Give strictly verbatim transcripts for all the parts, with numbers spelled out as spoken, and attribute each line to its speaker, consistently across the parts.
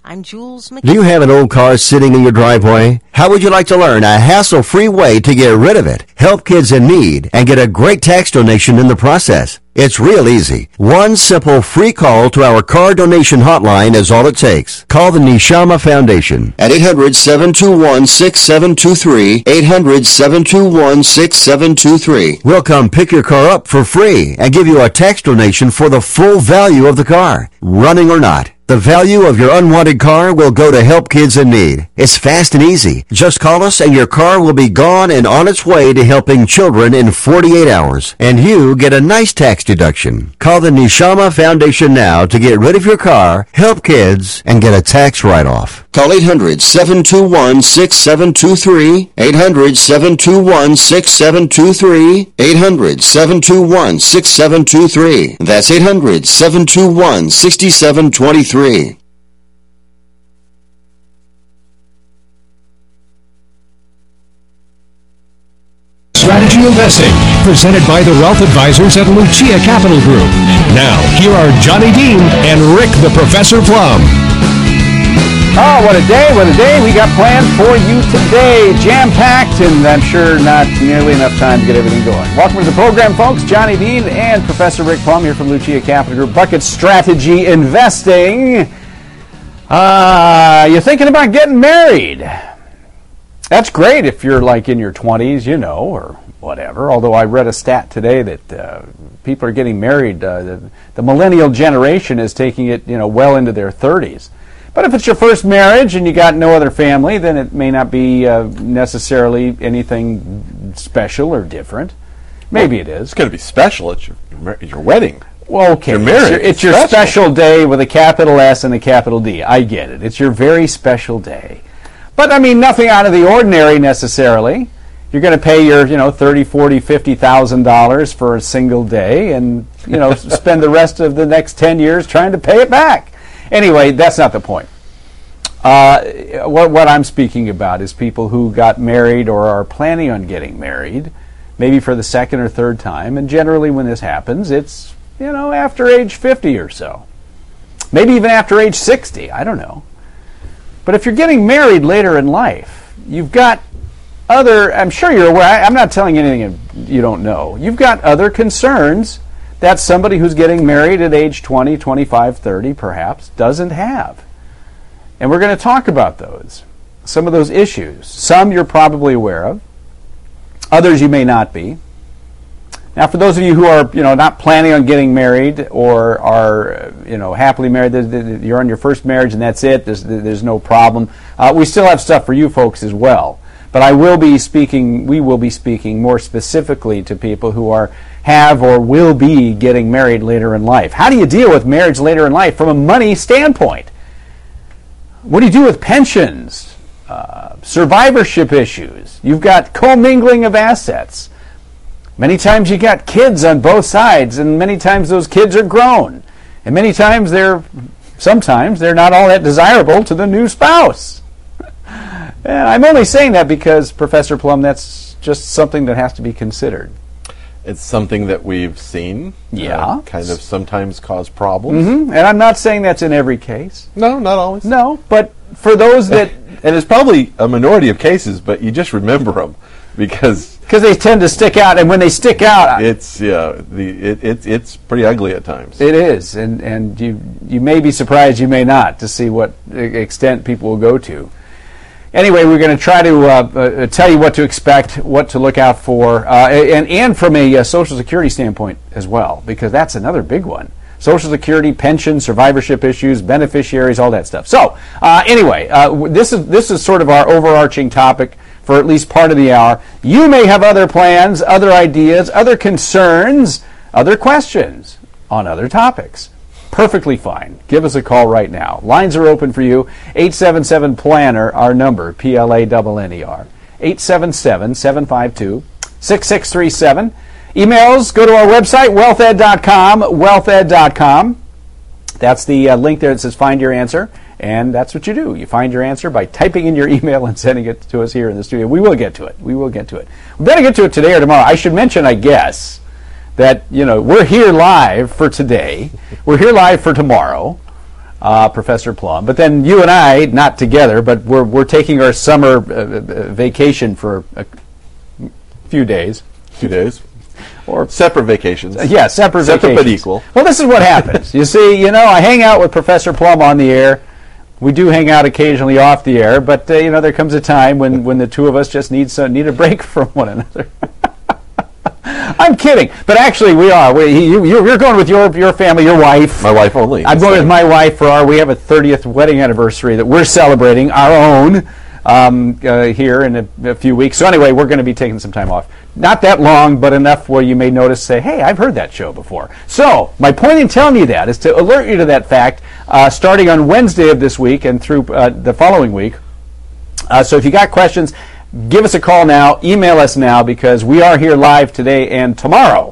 Speaker 1: I'm Jules McKee.
Speaker 2: Do you have an old car sitting in your driveway? How would you like to learn a hassle-free way to get rid of it, help kids in need, and get a great tax donation in the process? It's real easy. One simple free call to our car donation hotline is all it takes. Call the Neshama Foundation at eight hundred, seven two one, six seven two three, eight hundred, seven two one, six seven two three. We'll come pick your car up for free and give you a tax donation for the full value of the car, running or not. The value of your unwanted car will go to help kids in need. It's fast and easy. Just call us and your car will be gone and on its way to helping children in forty-eight hours. And you get a nice tax deduction. Call the Neshama Foundation now to get rid of your car, help kids, and get a tax write-off. Call eight hundred, seven two one, six seven two three, eight hundred, seven two one, six seven two three, eight hundred, seven two one, six seven two three. That's eight hundred, seven two one, six seven two three.
Speaker 3: Strategy Investing, presented by the Wealth Advisors at Lucia Capital Group. Now, here are Johnny Dean and Rick the Professor Plum.
Speaker 4: Oh, what a day, what a day. We got planned for you today. Jam-packed, and I'm sure not nearly enough time to get everything going. Welcome to the program, folks. Johnny Dean and Professor Rick Plum here from Lucia Capital Group. Bucket Strategy Investing. Uh, you're thinking about getting married. That's great if you're like in your twenties, you know, or whatever. Although I read a stat today that uh, people are getting married. Uh, the, the millennial generation is taking it, you know, well into their thirties. But if it's your first marriage and you got no other family, then it may not be uh, necessarily anything special or different. Maybe well, it is.
Speaker 5: It's going to be special. It's your your wedding.
Speaker 4: Well, okay.
Speaker 5: You're married.
Speaker 4: It's your, it's your special. special day with a capital S and a capital D. I get it. It's your very special day. But, I mean, nothing out of the ordinary necessarily. You're going to pay your, you know, thirty, forty, fifty thousand dollars for a single day and, you know, spend the rest of the next ten years trying to pay it back. Anyway, that's not the point. Uh, what, what I'm speaking about is people who got married or are planning on getting married, maybe for the second or third time. And generally when this happens, it's, you know, after age fifty or so. Maybe even after age sixty, I don't know. But if you're getting married later in life, you've got other, I'm sure you're aware, I'm not telling you anything you don't know. You've got other concerns that somebody who's getting married at age twenty, twenty-five, thirty perhaps doesn't have. And we're going to talk about those, some of those issues. Some you're probably aware of, others you may not be. Now, for those of you who are, you know, not planning on getting married or are, you know, happily married, you're on your first marriage and that's it. There's, there's no problem. Uh, we still have stuff for you folks as well. But I will be speaking. We will be speaking more specifically to people who are have or will be getting married later in life. How do you deal with marriage later in life from a money standpoint? What do you do with pensions, uh, survivorship issues? You've got commingling of assets. Many times you got kids on both sides, and many times those kids are grown. And many times they're, sometimes they're not all that desirable to the new spouse. And I'm only saying that because, Professor Plum, that's just something that has to be considered.
Speaker 5: It's something that we've seen.
Speaker 4: Yeah.
Speaker 5: Uh, kind of sometimes cause problems.
Speaker 4: Mm-hmm. And I'm not saying that's in every case.
Speaker 5: No, not always.
Speaker 4: No, but for those that...
Speaker 5: and it's probably a minority of cases, but you just remember them because...
Speaker 4: Because they tend to stick out, and when they stick out...
Speaker 5: It's, yeah, the it, it, it's pretty ugly at times.
Speaker 4: It is, and, and you, you may be surprised, you may not, to see what extent people will go to. Anyway, we're going to try to uh, uh, tell you what to expect, what to look out for, uh, and, and from a uh, Social Security standpoint as well, because that's another big one. Social Security, pension, survivorship issues, beneficiaries, all that stuff. So, uh, anyway, uh, this is this is sort of our overarching topic for at least part of the hour. You may have other plans, other ideas, other concerns, other questions on other topics. Perfectly fine. Give us a call right now. Lines are open for you. eight seven seven planner, our number, P L A N N E R. eight seven seven, seven five two, six six three seven. Emails, go to our website, wealth ed dot com, wealth ed dot com. That's the uh, link there that says find your answer, and that's what you do. You find your answer by typing in your email and sending it to us here in the studio. We will get to it. We will get to it. We better get to it today or tomorrow. I should mention, I guess, that, you know, we're here live for today. We're here live for tomorrow. uh, Professor Plum. But then you and I, not together, but we're we're taking our summer uh, vacation for a few days.
Speaker 5: Few days.
Speaker 4: Or
Speaker 5: separate vacations.
Speaker 4: Uh, yeah, separate,
Speaker 5: separate
Speaker 4: vacations.
Speaker 5: but equal.
Speaker 4: Well, this is what happens. You see, you know, I hang out with Professor Plum on the air. We do hang out occasionally off the air, but uh, you know, there comes a time when, when the two of us just need some, need a break from one another. I'm kidding, but actually we are. We, you, you're going with your your family, your wife.
Speaker 5: My wife only.
Speaker 4: I'm going with my wife for our. We have a thirtieth wedding anniversary that we're celebrating, our own, um, uh, here in a, a few weeks. So anyway, we're going to be taking some time off. Not that long, but enough where you may notice, say, hey, I've heard that show before. So my point in telling you that is to alert you to that fact, uh, starting on Wednesday of this week and through uh, the following week. Uh, so if you got questions, give us a call now, email us now, because we are here live today and tomorrow.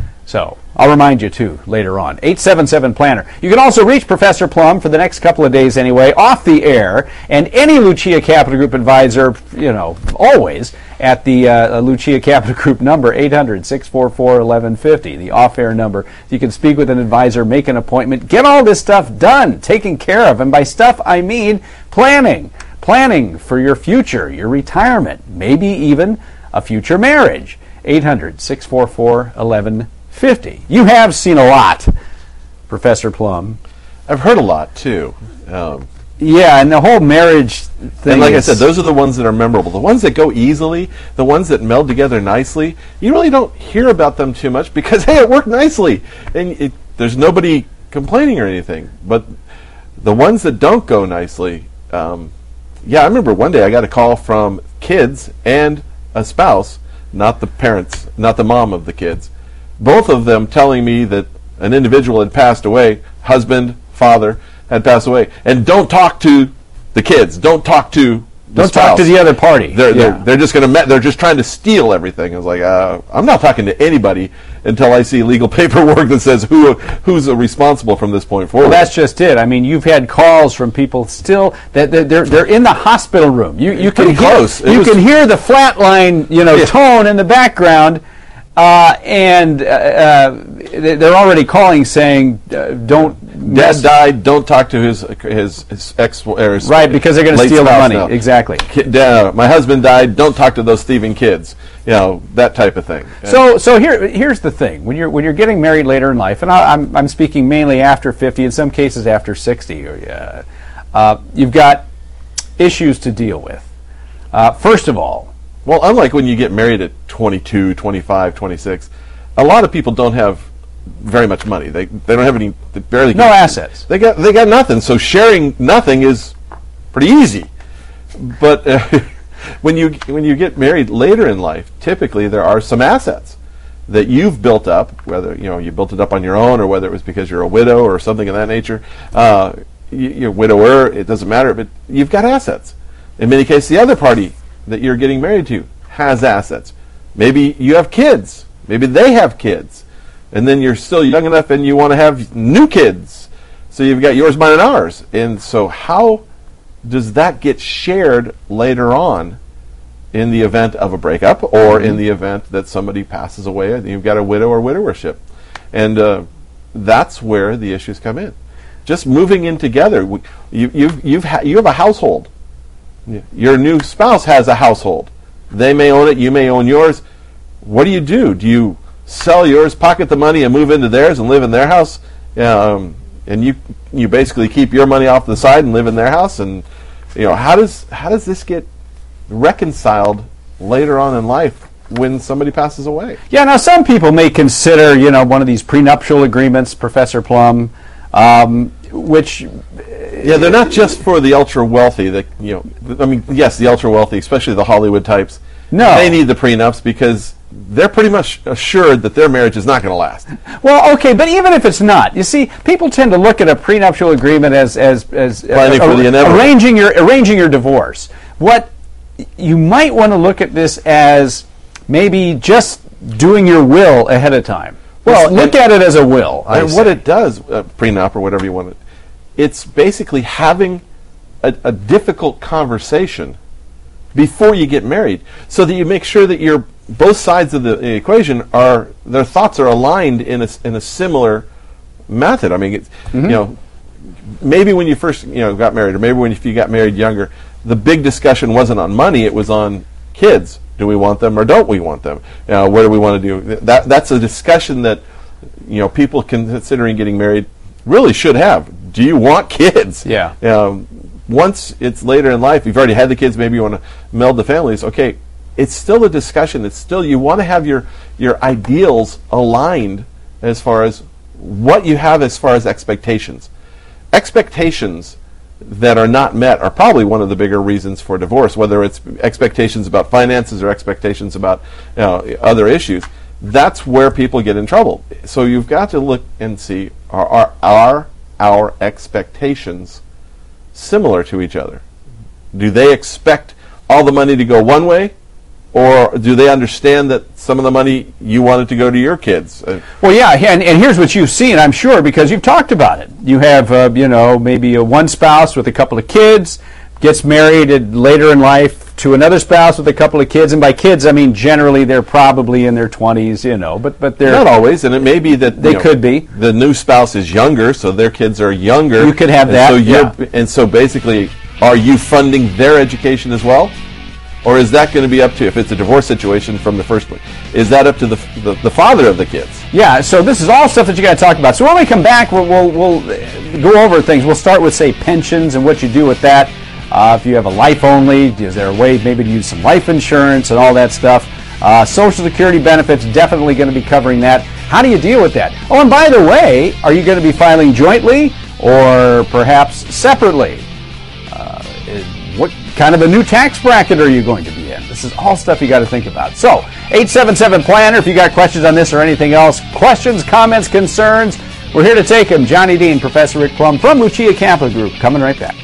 Speaker 4: So I'll remind you, too, later on. eight seven seven planner. You can also reach Professor Plum for the next couple of days anyway, off the air, and any Lucia Capital Group advisor, you know, always, at the uh, Lucia Capital Group number, eight hundred, six four four, eleven fifty, the off-air number. You can speak with an advisor, make an appointment, get all this stuff done, taken care of. And by stuff, I mean planning. Planning for your future, your retirement, maybe even a future marriage. eight hundred, six four four, eleven fifty. You have seen a lot, Professor Plum.
Speaker 5: I've heard a lot, too. Um,
Speaker 4: yeah, and the whole marriage thing.
Speaker 5: And like
Speaker 4: is,
Speaker 5: I said, those are the ones that are memorable. The ones that go easily, the ones that meld together nicely, you really don't hear about them too much because, hey, it worked nicely. And it, there's nobody complaining or anything. But the ones that don't go nicely, um, yeah, I remember one day I got a call from kids and a spouse, not the parents, not the mom of the kids, both of them telling me that an individual had passed away, husband, father, had passed away, and don't talk to the kids, don't talk to the
Speaker 4: Don't
Speaker 5: spouse.
Speaker 4: talk to the other party.
Speaker 5: They're,
Speaker 4: yeah.
Speaker 5: they're, they're just going to, they're just trying to steal everything. I was like, uh, I'm not talking to anybody until I see legal paperwork that says who who's responsible from this point forward.
Speaker 4: Well, that's just it. I mean, you've had calls from people still that they're they're, they're in the hospital room. You you can
Speaker 5: Pretty
Speaker 4: hear,
Speaker 5: close. It
Speaker 4: you
Speaker 5: was-
Speaker 4: can hear the flatline, you know,
Speaker 5: Yeah.
Speaker 4: tone in the background, uh, and uh, uh, they- they're already calling saying, uh, "Don't
Speaker 5: Dad
Speaker 4: mess-"
Speaker 5: died. Don't talk to his his, his ex or his
Speaker 4: right because they're going to
Speaker 5: late
Speaker 4: steal the
Speaker 5: spouse
Speaker 4: money."
Speaker 5: now.
Speaker 4: Exactly.
Speaker 5: Kid, uh, my husband died. Don't talk to those thieving kids. You know, that type of thing.
Speaker 4: So, so here, here's the thing: when you're when you're getting married later in life, and I, I'm I'm speaking mainly after fifty, in some cases after sixty, or uh, uh, you've got issues to deal with. Uh, first of all,
Speaker 5: Well, unlike when you get married at twenty-two, twenty-five, twenty-six, a lot of people don't have very much money. They they don't have any. They barely
Speaker 4: no
Speaker 5: get,
Speaker 4: assets.
Speaker 5: They got they got nothing. So sharing nothing is pretty easy. But uh, when you when you get married later in life, typically there are some assets that you've built up. Whether you know you built it up on your own, or whether it was because you're a widow or something of that nature. Uh, you, you're a widower. It doesn't matter. But you've got assets. In many cases, the other party that you're getting married to has assets. Maybe you have kids. Maybe they have kids. And then you're still young enough and you want to have new kids. So you've got yours, mine, and ours. And so how does that get shared later on in the event of a breakup or mm-hmm. in the event that somebody passes away and you've got a widow or widowership? And uh, that's where the issues come in. Just moving in together. You, you've, you've ha- you have a household. Your new spouse has a household. They may own it, you may own yours. What do you do? Do you sell yours, pocket the money, and move into theirs and live in their house? Um, and you you basically keep your money off to the side and live in their house? And you know, how does how does this get reconciled later on in life when somebody passes away?
Speaker 4: Yeah, now some people may consider, you know, one of these prenuptial agreements, Professor Plum, um, which
Speaker 5: Yeah, they're not just for the ultra wealthy. That you know, I mean, yes, the ultra wealthy, especially the Hollywood types.
Speaker 4: No,
Speaker 5: they need the prenups because they're pretty much assured that their marriage is not going to last.
Speaker 4: Well, okay, but even if it's not, you see, people tend to look at a prenuptial agreement as as as
Speaker 5: planning
Speaker 4: uh,
Speaker 5: for the inevitable,
Speaker 4: arranging your arranging your divorce. What you might want to look at this as maybe just doing your will ahead of time. Well, just look at it as a will. I
Speaker 5: and
Speaker 4: say.
Speaker 5: what it does, uh, prenup or whatever you want it, it's basically having a, a difficult conversation before you get married, so that you make sure that your both sides of the equation are their thoughts are aligned in a in a similar method. I mean, it's, mm-hmm. you know, maybe when you first you know got married, or maybe when if you got married younger, the big discussion wasn't on money; it was on kids. Do we want them or don't we want them? You know, what do we want to do? That that's a discussion that you know people considering getting married really should have. Do you want kids?
Speaker 4: Yeah.
Speaker 5: Um, once it's later in life, you've already had the kids. Maybe you want to meld the families. Okay, it's still a discussion. It's still you want to have your your ideals aligned as far as what you have as far as expectations. Expectations that are not met are probably one of the bigger reasons for divorce, whether it's expectations about finances or expectations about you know, other issues. That's where people get in trouble. So you've got to look and see, are, are, are our expectations similar to each other? Do they expect all the money to go one way, or do they understand that some of the money you wanted to go to your kids? Uh,
Speaker 4: well, yeah, and, and here's what you've seen, I'm sure, because you've talked about it. You have, uh, you know, maybe a one spouse with a couple of kids, gets married at, later in life to another spouse with a couple of kids, and by kids, I mean generally they're probably in their twenties, you know, but but they're
Speaker 5: not always, and it may be that
Speaker 4: they
Speaker 5: you know,
Speaker 4: could be.
Speaker 5: The new spouse is younger, so their kids are younger.
Speaker 4: You could have
Speaker 5: and
Speaker 4: that,
Speaker 5: so
Speaker 4: yeah.
Speaker 5: you're, and so basically, are you funding their education as well? Or is that going to be up to, if it's a divorce situation from the first place, is that up to the, the, the father of the kids?
Speaker 4: Yeah, so this is all stuff that you got to talk about. So when we come back, we'll, we'll, we'll go over things. We'll start with, say, pensions and what you do with that. Uh, if you have a life only, is there a way maybe to use some life insurance and all that stuff? Uh, Social Security benefits, definitely going to be covering that. How do you deal with that? Oh, and by the way, are you going to be filing jointly or perhaps separately? Uh, what kind of a new tax bracket are you going to be in? This is all stuff you got to think about. So, eight seven seven planner, if you got questions on this or anything else, questions, comments, concerns, we're here to take them. Johnny Dean, Professor Rick Crum from Lucia Capital Group, coming right back.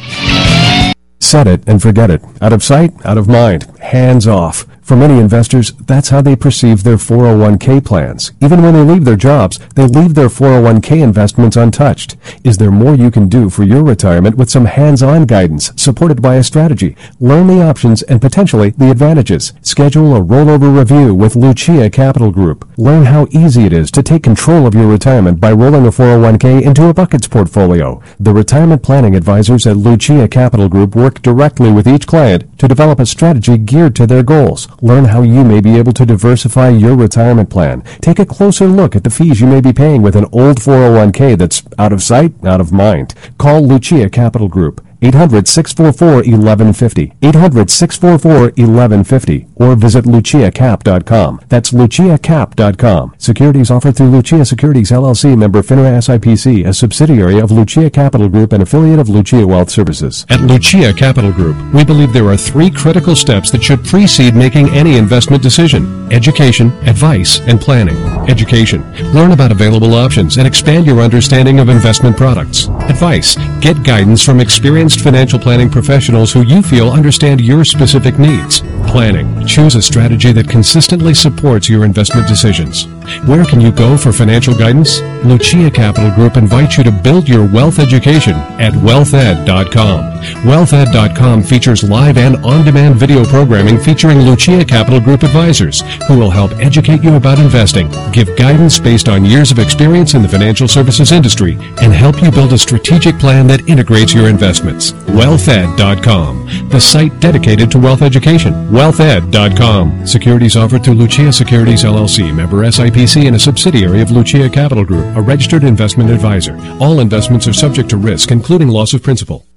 Speaker 3: Set it and forget it. Out of sight, out of mind. Hands off. For many investors, that's how they perceive their four oh one k plans. Even when they leave their jobs, they leave their four oh one k investments untouched. Is there more you can do for your retirement with some hands-on guidance supported by a strategy? Learn the options and potentially the advantages. Schedule a rollover review with Lucia Capital Group. Learn how easy it is to take control of your retirement by rolling a four oh one k into a buckets portfolio. The retirement planning advisors at Lucia Capital Group work directly with each client to develop a strategy geared to their goals. Learn how you may be able to diversify your retirement plan. Take a closer look at the fees you may be paying with an old four oh one k that's out of sight, out of mind. Call Lucia Capital Group. eight hundred, six four four, eleven fifty. eight hundred, six four four, eleven fifty. Or visit lucia cap dot com. That's lucia cap dot com. Securities offered through Lucia Securities, L L C, member FINRA S I P C, a subsidiary of Lucia Capital Group and affiliate of Lucia Wealth Services. At Lucia Capital Group, we believe there are three critical steps that should precede making any investment decision: education, advice, and planning. Education. Learn about available options and expand your understanding of investment products. Advice. Get guidance from experienced financial planning professionals who you feel understand your specific needs. Planning. Choose a strategy that consistently supports your investment decisions. Where can you go for financial guidance? Lucia Capital Group invites you to build your wealth education at wealth ed dot com. wealth ed dot com features live and on-demand video programming featuring Lucia Capital Group advisors who will help educate you about investing, give guidance based on years of experience in the financial services industry, and help you build a strategic plan that integrates your investments. wealth ed dot com, the site dedicated to wealth education. wealth ed dot com. Securities offered through Lucia Securities, L L C, member S I P C, and a subsidiary of Lucia Capital Group, a registered investment advisor. All investments are subject to risk, including loss of principal.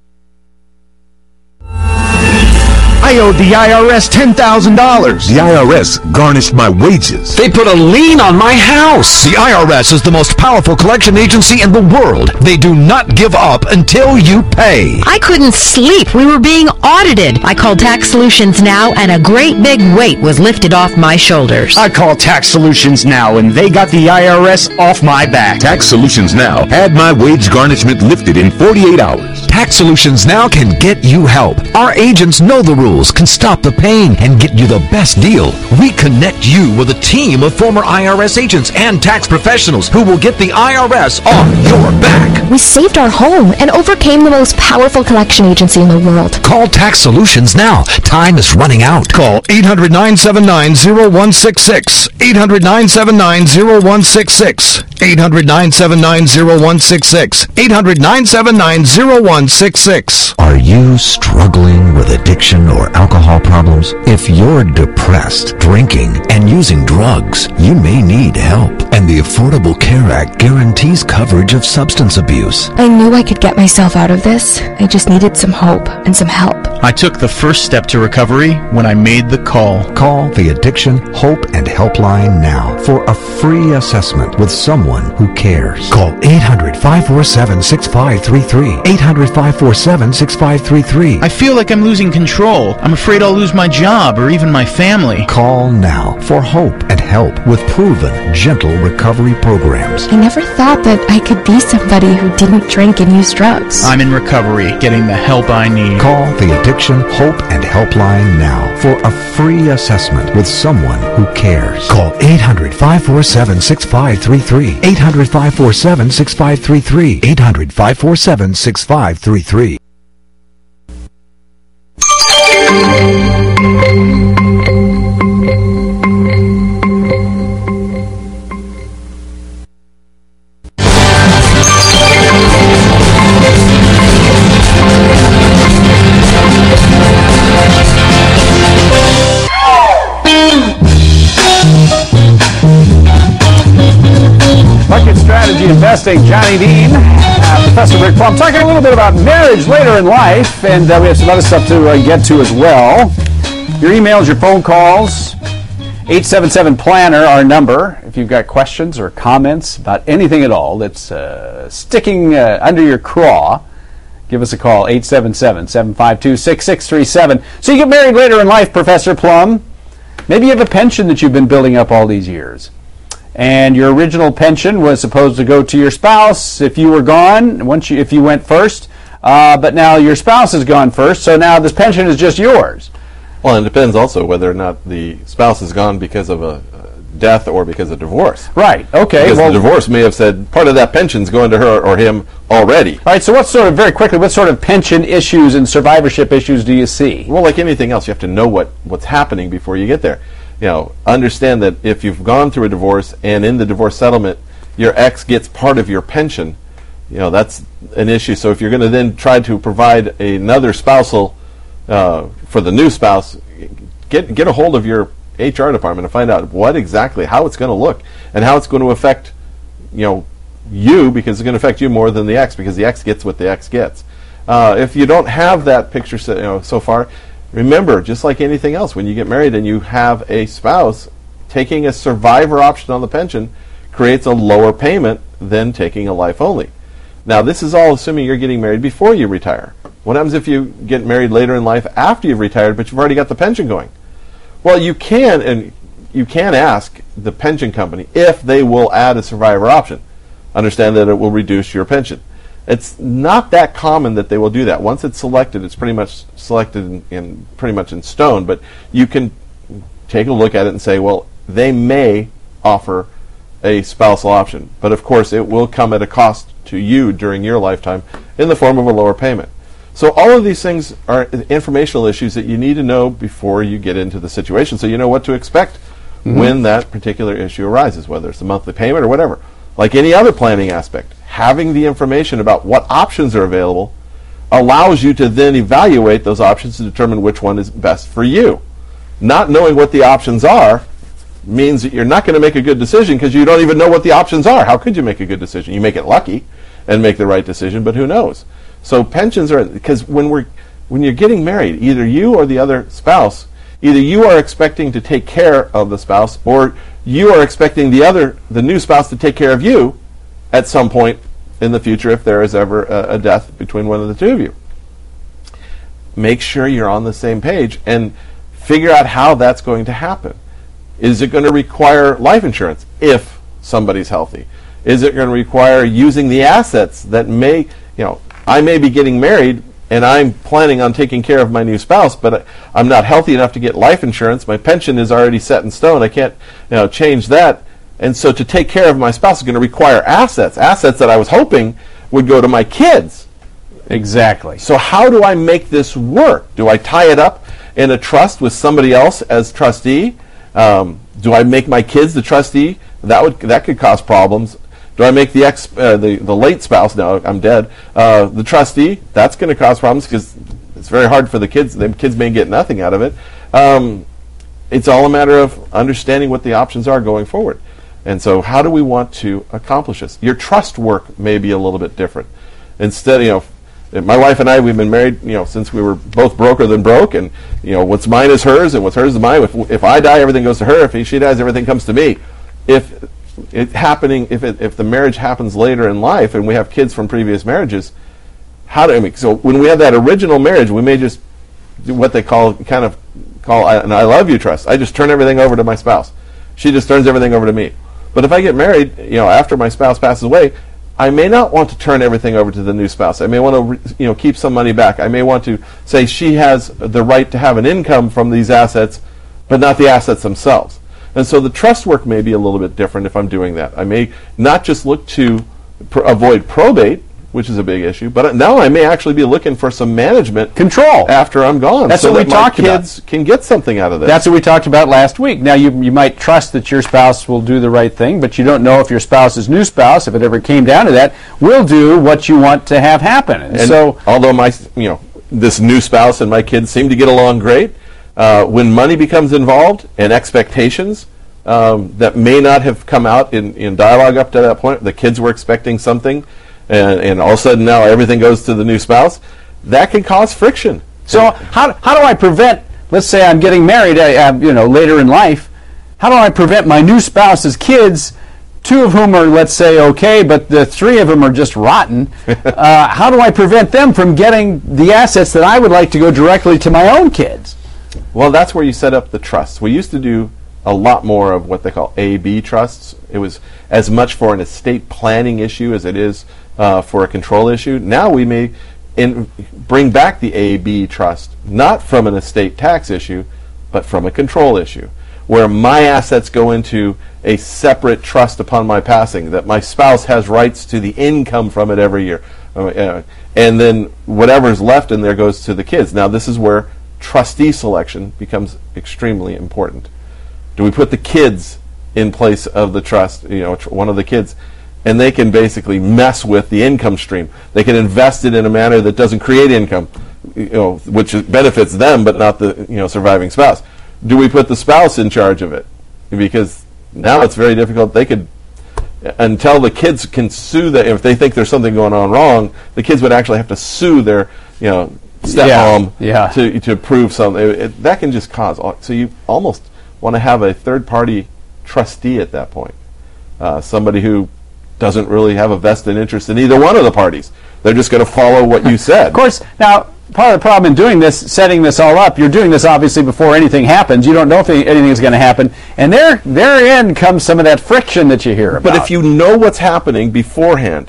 Speaker 1: I owed the I R S ten thousand dollars.
Speaker 6: The I R S garnished my wages.
Speaker 1: They put a lien on my house. The I R S is the most powerful collection agency in the world. They do not give up until you pay.
Speaker 7: I couldn't sleep. We were being audited. I called Tax Solutions Now, and a great big weight was lifted off my shoulders.
Speaker 1: I called Tax Solutions Now, and they got the I R S off my back.
Speaker 6: Tax Solutions Now had my wage garnishment lifted in forty-eight hours.
Speaker 1: Tax Solutions Now can get you help. Our agents know the rules, can stop the pain, and get you the best deal. We connect you with a team of former I R S agents and tax professionals who will get the I R S off your back.
Speaker 8: We saved our home and overcame the most powerful collection agency in the world.
Speaker 1: Call Tax Solutions now. Time is running out. Call eight hundred, nine seven nine, zero one six six. eight hundred, nine seven nine, zero one six six. eight hundred, nine seven nine, zero one six six. eight hundred, nine seven nine, zero one six six.
Speaker 2: Are you struggling with addiction or alcohol problems? If you're depressed, drinking, and using drugs, you may need help. And the Affordable Care Act guarantees coverage of substance abuse.
Speaker 8: I knew I could get myself out of this. I just needed some hope and some help.
Speaker 9: I took the first step to recovery when I made the call.
Speaker 2: Call the Addiction, Hope, and Helpline now for a free assessment with someone who cares.
Speaker 1: Call eight hundred, five four seven, six five three three. eight hundred, five four seven, six five three three.
Speaker 9: I feel like I'm losing control. I'm afraid I'll lose my job or even my family.
Speaker 2: Call now for hope and help with proven, gentle recovery programs.
Speaker 8: I never thought that I could be somebody who didn't drink and use drugs.
Speaker 9: I'm in recovery, getting the help I need.
Speaker 2: Call the Addiction, Hope, and Helpline now for a free assessment with someone who cares.
Speaker 1: Call eight hundred, five four seven, six five three three. eight hundred, five four seven, six five three three. eight hundred, five four seven, six five three three.
Speaker 4: Market Strategy Investing, Johnny Dean, uh, Professor Rick Plum, talking a little bit about marriage later in life, and uh, we have some other stuff to uh, get to as well. Your emails, your phone calls, eight seven seven planner, our number. If you've got questions or comments about anything at all that's uh, sticking uh, under your craw, give us a call, eight seven seven, seven five two, six six three seven. So you get married later in life, Professor Plum. Maybe you have a pension that you've been building up all these years. And your original pension was supposed to go to your spouse if you were gone, once you, if you went first. Uh, but now your spouse has gone first, so now this pension is just yours.
Speaker 5: Well, it depends also whether or not the spouse is gone because of a uh, death or because of divorce.
Speaker 4: Right, okay.
Speaker 5: Because
Speaker 4: well,
Speaker 5: the divorce may have said part of that pension's going to her or him already.
Speaker 4: All right, so what sort of, very quickly, what sort of pension issues and survivorship issues do you see?
Speaker 5: Well, like anything else, you have to know what, what's happening before you get there. You know, understand that if you've gone through a divorce and in the divorce settlement, your ex gets part of your pension, you know, that's an issue. So if you're going to then try to provide another spousal uh, for the new spouse, get get a hold of your H R department and find out what exactly, how it's going to look and how it's going to affect, you know, you, because it's going to affect you more than the ex, because the ex gets what the ex gets. Uh, if you don't have that picture, so, you know, so far, remember, just like anything else, when you get married and you have a spouse, taking a survivor option on the pension creates a lower payment than taking a life only. Now, this is all assuming you're getting married before you retire. What happens if you get married later in life after you've retired, but you've already got the pension going? Well, you can, and you can ask the pension company if they will add a survivor option. Understand that it will reduce your pension. It's not that common that they will do that. Once it's selected, it's pretty much selected in, in pretty much in stone, but you can take a look at it and say, well, they may offer a spousal option, but of course it will come at a cost to you during your lifetime in the form of a lower payment. So all of these things are informational issues that you need to know before you get into the situation, so you know what to expect mm-hmm. when that particular issue arises, whether it's a monthly payment or whatever. Like any other planning aspect, having the information about what options are available allows you to then evaluate those options to determine which one is best for you. Not knowing what the options are means that you're not going to make a good decision because you don't even know what the options are. How could you make a good decision? You make it lucky and make the right decision, but who knows? So pensions are, because when we're when you're getting married, either you or the other spouse, either you are expecting to take care of the spouse or you are expecting the other, the new spouse, to take care of you at some point in the future if there is ever a, a death between one of the two of you. Make sure you're on the same page and figure out how that's going to happen. Is it going to require life insurance if somebody's healthy? Is it going to require using the assets that may, you know, I may be getting married and I'm planning on taking care of my new spouse, but I, I'm not healthy enough to get life insurance. My pension is already set in stone. I can't, you know, change that. And so to take care of my spouse is going to require assets, assets that I was hoping would go to my kids.
Speaker 4: Exactly.
Speaker 5: So how do I make this work? Do I tie it up in a trust with somebody else as trustee? Um, do I make my kids the trustee? That would that could cause problems. Do I make the ex uh, the the late spouse? No, I'm dead. Uh, the trustee. That's going to cause problems because it's very hard for the kids. The kids may get nothing out of it. Um, it's all a matter of understanding what the options are going forward. And so, how do we want to accomplish this? Your trust work may be a little bit different. Instead, you know, my wife and I, we've been married, you know, since we were both broker than broke, and you know, what's mine is hers, and what's hers is mine. If, if I die, everything goes to her. If she dies, everything comes to me. If it happening, if it, if the marriage happens later in life, and we have kids from previous marriages, how do I mean? So when we have that original marriage, we may just do what they call kind of call an "I love you" trust. I just turn everything over to my spouse. She just turns everything over to me. But if I get married, you know, after my spouse passes away, I may not want to turn everything over to the new spouse. I may want to, you know, keep some money back. I may want to say she has the right to have an income from these assets, but not the assets themselves. And so the trust work may be a little bit different if I'm doing that. I may not just look to pr- avoid probate, which is a big issue, but now I may actually be looking for some management
Speaker 4: control
Speaker 5: after I'm gone.
Speaker 4: That's
Speaker 5: so
Speaker 4: what
Speaker 5: that
Speaker 4: we talked
Speaker 5: my
Speaker 4: about.
Speaker 5: kids can get something out of this.
Speaker 4: That's what we talked about last week. Now, you you might trust that your spouse will do the right thing, but you don't know if your spouse's new spouse, if it ever came down to that, will do what you want to have happen. And,
Speaker 5: and
Speaker 4: so,
Speaker 5: although my, you know, this new spouse and my kids seem to get along great, uh, when money becomes involved and expectations um, that may not have come out in, in dialogue up to that point, the kids were expecting something, and, and all of a sudden now everything goes to the new spouse, that can cause friction.
Speaker 4: So how how do I prevent? Let's say I'm getting married, uh, you know, later in life. How do I prevent my new spouse's kids, two of whom are, let's say, okay, but the three of them are just rotten? uh, how do I prevent them from getting the assets that I would like to go directly to my own kids?
Speaker 5: Well, that's where you set up the trusts. We used to do a lot more of what they call A B trusts. It was as much for an estate planning issue as it is uh, for a control issue. Now we may in, bring back the A B trust, not from an estate tax issue, but from a control issue, where my assets go into a separate trust upon my passing, that my spouse has rights to the income from it every year. Uh, and then whatever's left in there goes to the kids. Now this is where trustee selection becomes extremely important. Do we put the kids in place of the trust, you know, tr- one of the kids, and they can basically mess with the income stream. They can invest it in a manner that doesn't create income, you know, which benefits them but not the, you know, surviving spouse. Do we put the spouse in charge of it? Because now it's very difficult. They could, until the kids can sue them, if they think there's something going on wrong, the kids would actually have to sue their, you know, stepmom
Speaker 4: yeah, yeah.
Speaker 5: to to prove something. It, it, that can just cause, so you almost want to have a third-party trustee at that point, uh, somebody who doesn't really have a vested interest in either one of the parties. They're just going to follow what you said.
Speaker 4: Of course, now, part of the problem in doing this, setting this all up, you're doing this obviously before anything happens. You don't know if anything is going to happen. And there, therein comes some of that friction that you hear about.
Speaker 5: But if you know what's happening beforehand,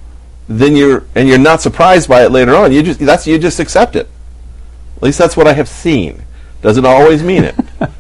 Speaker 5: then you're, and you're not surprised by it later on, you just, that's, you just accept it. At least that's what I have seen. Doesn't always mean it.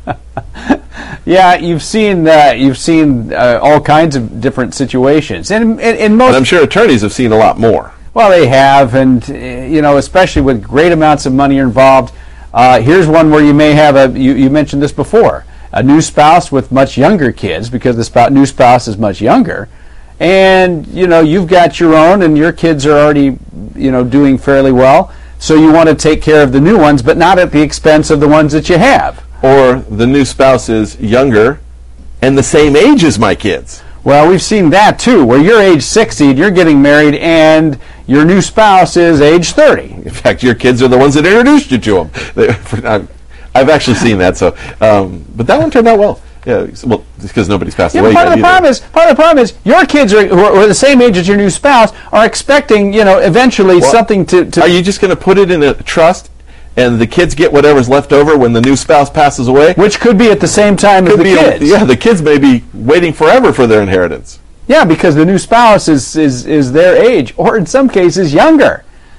Speaker 4: Yeah, you've seen uh, you've seen uh, all kinds of different situations, and in, in most.
Speaker 5: And I'm sure attorneys have seen a lot more.
Speaker 4: Well, they have, and uh, you know, especially with great amounts of money involved. Uh, here's one where you may have a. You, you mentioned this before. A new spouse with much younger kids, because the spouse, new spouse is much younger, and you know you've got your own, and your kids are already, you know, doing fairly well. So you want to take care of the new ones, but not at the expense of the ones that you have.
Speaker 5: Or the new spouse is younger and the same age as my kids.
Speaker 4: Well, we've seen that too, where you're age sixty and you're getting married and your new spouse is age thirty.
Speaker 5: In fact, your kids are the ones that introduced you to them. I've actually seen that, so um, but that one turned out well. Yeah, well, because nobody's passed
Speaker 4: yeah,
Speaker 5: away
Speaker 4: part
Speaker 5: yet
Speaker 4: of the problem is part of the problem is your kids are who are, who are the same age as your new spouse are expecting, you know, eventually
Speaker 5: well,
Speaker 4: something to, to.
Speaker 5: Are you just going to put it in a trust, and the kids get whatever's left over when the new spouse passes away?
Speaker 4: Which could be at the same time as the kids.
Speaker 5: A, yeah, the kids may be waiting forever for their inheritance.
Speaker 4: Yeah, because the new spouse is, is, is their age, or in some cases younger.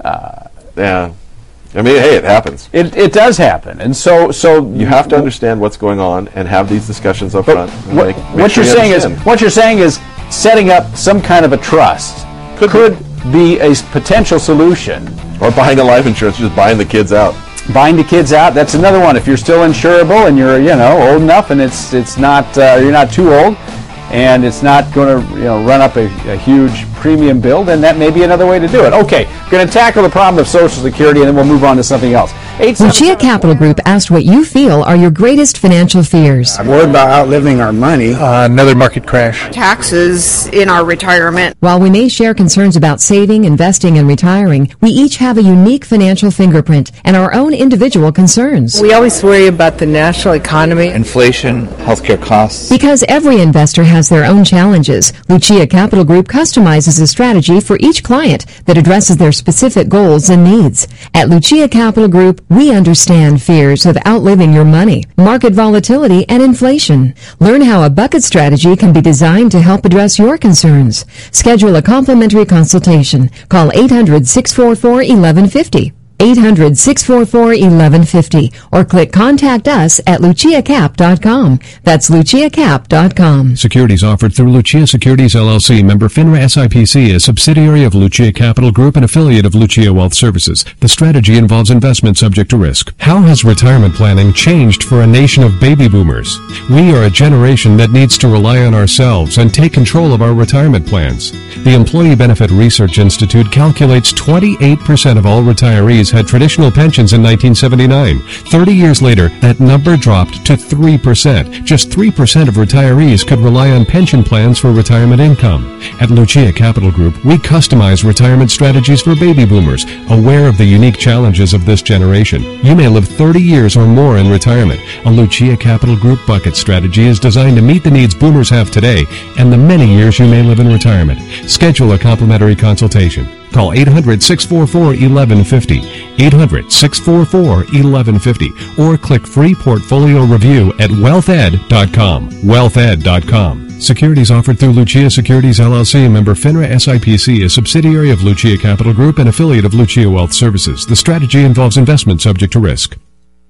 Speaker 5: Uh, yeah. I mean, hey, it happens.
Speaker 4: It it does happen, and so so
Speaker 5: you have to understand what's going on and have these discussions up front.
Speaker 4: What,
Speaker 5: make, make
Speaker 4: what
Speaker 5: sure
Speaker 4: you're
Speaker 5: you
Speaker 4: saying
Speaker 5: understand.
Speaker 4: is what you're saying is setting up some kind of a trust
Speaker 5: could,
Speaker 4: could be a potential solution.
Speaker 5: Or buying a life insurance, just buying the kids out.
Speaker 4: Buying the kids out. That's another one. If you're still insurable and you're you know old enough and it's it's not uh, you're not too old, and it's not going to you know run up a, a huge premium bill, then that may be another way to do it. Okay, we're going to tackle the problem of Social Security, and then we'll move on to something else.
Speaker 7: Lucia Capital Group asked what you feel are your greatest financial fears.
Speaker 10: I'm worried about outliving our money.
Speaker 9: Uh, another market crash.
Speaker 11: Taxes in our retirement.
Speaker 7: While we may share concerns about saving, investing, and retiring, we each have a unique financial fingerprint and our own individual concerns.
Speaker 11: We always worry about the national economy.
Speaker 9: Inflation, healthcare costs.
Speaker 7: Because every investor has their own challenges, Lucia Capital Group customizes a strategy for each client that addresses their specific goals and needs. At Lucia Capital Group, we understand fears of outliving your money, market volatility, and inflation. Learn how a bucket strategy can be designed to help address your concerns. Schedule a complimentary consultation. Call eight hundred, six four four, eleven fifty. eight hundred, six four four, eleven fifty or click contact us at lucia cap dot com. That's lucia cap dot com.
Speaker 3: Securities offered through Lucia Securities L L C, member FINRA S I P C, a subsidiary of Lucia Capital Group and affiliate of Lucia Wealth Services. The strategy involves investment subject to risk. How has retirement planning changed for a nation of baby boomers? We are a generation that needs to rely on ourselves and take control of our retirement plans. The Employee Benefit Research Institute calculates twenty-eight percent of all retirees had traditional pensions in nineteen seventy-nine. thirty years later, that number dropped to three percent. Just three percent of retirees could rely on pension plans for retirement income. At Lucia Capital Group, we customize retirement strategies for baby boomers, aware of the unique challenges of this generation. You may live thirty years or more in retirement. A Lucia Capital Group bucket strategy is designed to meet the needs boomers have today and the many years you may live in retirement. Schedule a complimentary consultation. Call eight hundred, six four four, eleven fifty, eight hundred, six four four, eleven fifty, or click free portfolio review at wealth ed dot com. wealth ed dot com. Securities offered through Lucia Securities L L C, member FINRA S I P C, a subsidiary of Lucia Capital Group and affiliate of Lucia Wealth Services. The strategy involves investment subject to risk.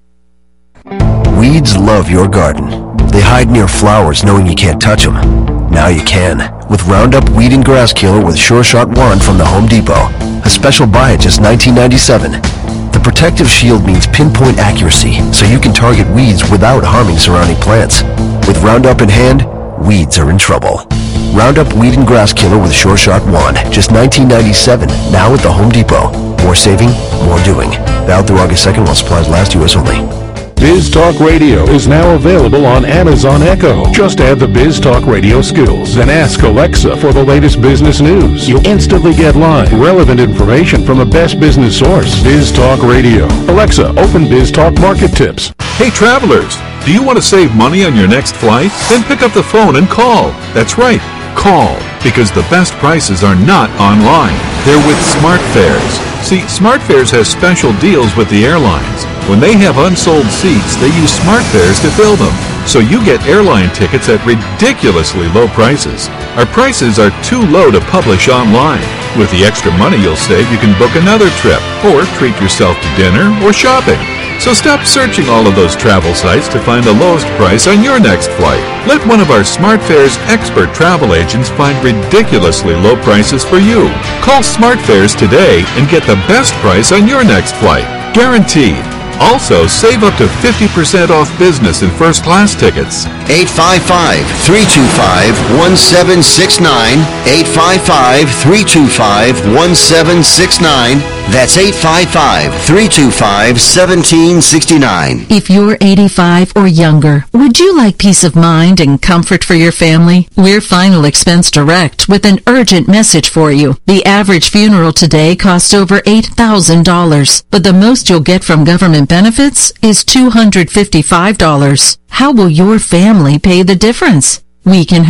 Speaker 12: Weeds love your garden. They hide near flowers knowing you can't touch them. Now you can, with Roundup Weed and Grass Killer with Sure Shot Wand from the Home Depot. A special buy at just nineteen ninety-seven dollars. The protective shield means pinpoint accuracy, so you can target weeds without harming surrounding plants. With Roundup in hand, weeds are in trouble. Roundup Weed and Grass Killer with Sure Shot Wand, just nineteen ninety-seven dollars, now at the Home Depot. More saving, more doing. Valid through August second while supplies last, U S only.
Speaker 6: Biz Talk Radio is now available on Amazon Echo. Just add the Biz Talk Radio skills and ask Alexa for the latest business news. You'll instantly get live, relevant information from the best business source. Biz Talk Radio. Alexa, open Biz Talk Market Tips.
Speaker 13: Hey travelers, do you want to save money on your next flight? Then pick up the phone and call. That's right, call, because the best prices are not online. They're with SmartFares. See, SmartFares has special deals with the airlines. When they have unsold seats, they use SmartFares to fill them. So you get airline tickets at ridiculously low prices. Our prices are too low to publish online. With the extra money you'll save, you can book another trip, or treat yourself to dinner or shopping. So stop searching all of those travel sites to find the lowest price on your next flight. Let one of our SmartFares expert travel agents find ridiculously low prices for you. Call SmartFares today and get the best price on your next flight. Guaranteed. Also, save up to fifty percent off business and first class tickets.
Speaker 12: eight five five, three two five, one seven six nine. eight five five, three two five, one seven six nine. That's eight five five, three two five, one seven six nine.
Speaker 14: If you're eighty-five or younger, would you like peace of mind and comfort for your family? We're Final Expense Direct with an urgent message for you. The average funeral today costs over eight thousand dollars, but the most you'll get from government benefits is two hundred fifty-five dollars. How will your family pay the difference? We can help.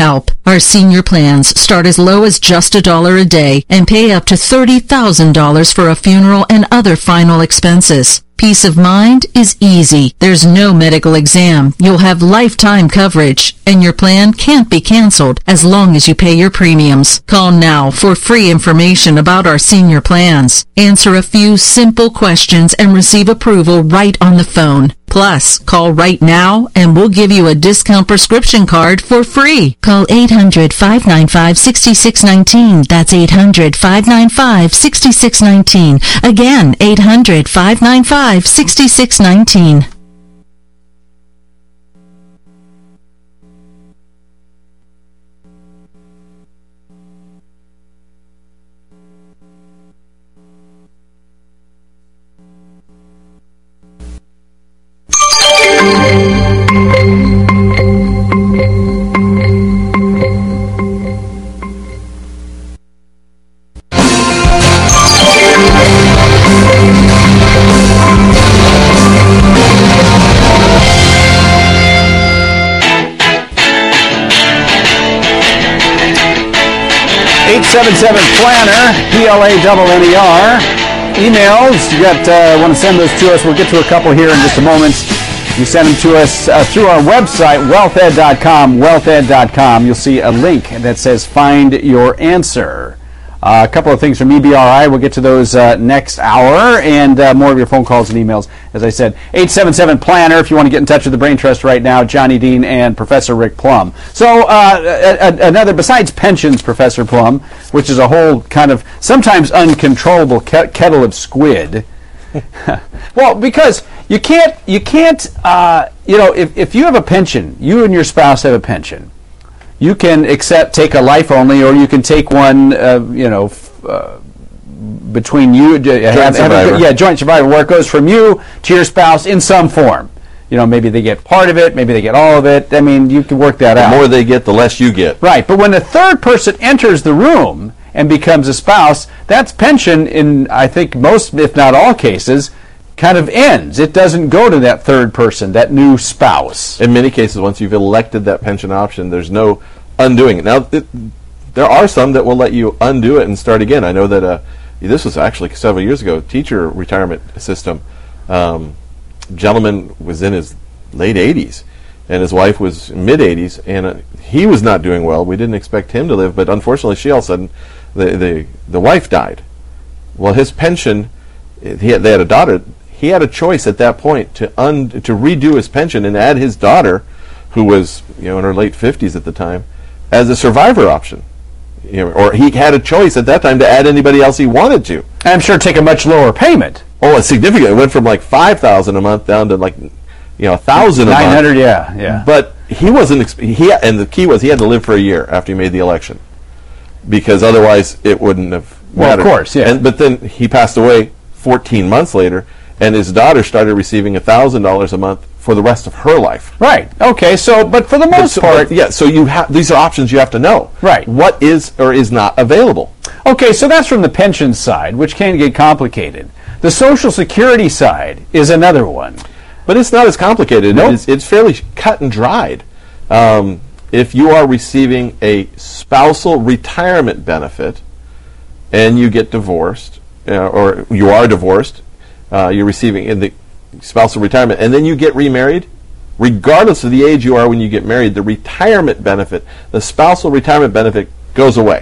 Speaker 14: Our senior plans start as low as just a dollar a day and pay up to thirty thousand dollars for a funeral and other final expenses. Peace of mind is easy. There's no medical exam. You'll have lifetime coverage, and your plan can't be canceled as long as you pay your premiums. Call now for free information about our senior plans. Answer a few simple questions and receive approval right on the phone. Plus, call right now and we'll give you a discount prescription card for free. Call eight hundred, five nine five, six six one nine. That's eight hundred, five nine five, six six one nine. Again, eight hundred, five nine five, six six one nine.
Speaker 4: eight seven seven planner, P L A N N E R. Emails, you got, uh, want to send those to us. We'll get to a couple here in just a moment. You send them to us uh, through our website, wealth ed dot com, wealth ed dot com. You'll see a link that says Find Your Answer. Uh, a couple of things from E B R I. We'll get to those uh, next hour, and uh, more of your phone calls and emails. As I said, eight seven seven planner if you want to get in touch with the Brain Trust right now, Johnny Dean and Professor Rick Plum. So uh, a, a, another, besides pensions, Professor Plum, which is a whole kind of sometimes uncontrollable ke- kettle of squid. Well, because you can't, you can't, uh, you know, if, if you have a pension, you and your spouse have a pension, you can accept, take a life only, or you can take one, uh, you know, f- uh, between you, joint have, have a, yeah, joint survivor, where it goes from you to your spouse in some form. You know, maybe they get part of it, maybe they get all of it. I mean, you can work that
Speaker 5: the
Speaker 4: out.
Speaker 5: The more they get, the less you get.
Speaker 4: Right, but when a third person enters the room and becomes a spouse, that's pension in, I think, most, if not all cases, kind of ends. It doesn't go to that third person, that new spouse.
Speaker 5: In many cases, once you've elected that pension option, there's no undoing it. Now, it, there are some that will let you undo it and start again. I know that uh, this was actually several years ago, teacher retirement system. Um, gentleman was in his late eighties, and his wife was mid eighties, and uh, he was not doing well. We didn't expect him to live, but unfortunately, she all of a sudden, the the, the wife died. Well, his pension, he had, they had a daughter. He had a choice at that point to un, to redo his pension and add his daughter, who was you know in her late fifties at the time, as a survivor option. You know, or he had a choice at that time to add anybody else he wanted to.
Speaker 4: I'm sure take a much lower payment.
Speaker 5: Oh, it's significant. It went from like five thousand a month down to like, you know, a thousand a month.
Speaker 4: Nine hundred, yeah, yeah.
Speaker 5: But he wasn't. Exp- he and the key was he had to live for a year after he made the election, because otherwise it wouldn't have
Speaker 4: well,
Speaker 5: mattered.
Speaker 4: Of course, yeah.
Speaker 5: And, but then he passed away fourteen months later, and his daughter started receiving a thousand dollars a month for the rest of her life.
Speaker 4: Right. Okay. So, but for the most
Speaker 5: so,
Speaker 4: part,
Speaker 5: but, yeah. So you have these are options you have to know.
Speaker 4: Right.
Speaker 5: What is or is not available.
Speaker 4: Okay. So that's from the pension side, which can get complicated. The Social Security side is another one.
Speaker 5: But it's not as complicated.
Speaker 4: Nope.
Speaker 5: It's, it's fairly cut and dried. Um, if you are receiving a spousal retirement benefit and you get divorced, uh, or you are divorced, uh, you're receiving in the spousal retirement, and then you get remarried, regardless of the age you are when you get married, the retirement benefit, the spousal retirement benefit goes away.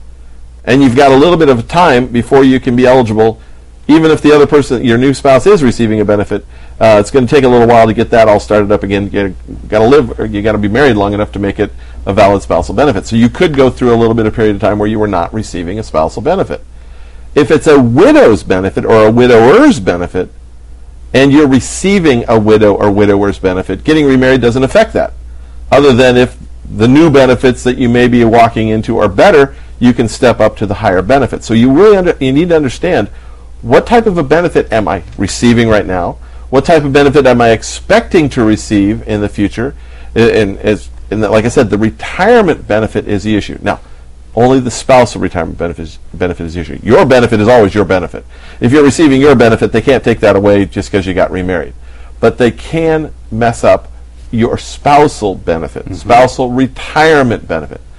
Speaker 5: And you've got a little bit of time before you can be eligible. Even if the other person, your new spouse, is receiving a benefit, uh, it's going to take a little while to get that all started up again. You got to live, or you got to be married long enough to make it a valid spousal benefit. So you could go through a little bit of period of time where you were not receiving a spousal benefit. If it's a widow's benefit or a widower's benefit, and you're receiving a widow or widower's benefit, getting remarried doesn't affect that. Other than if the new benefits that you may be walking into are better, you can step up to the higher benefit. So you really under, you need to understand, what type of a benefit am I receiving right now? What type of benefit am I expecting to receive in the future? And, as, and like I said, the retirement benefit is the issue. Now, only the spousal retirement benefit is, benefit is the issue. Your benefit is always your benefit. If you're receiving your benefit, they can't take that away just because you got remarried. But they can mess up your spousal benefit, mm-hmm. spousal retirement benefit.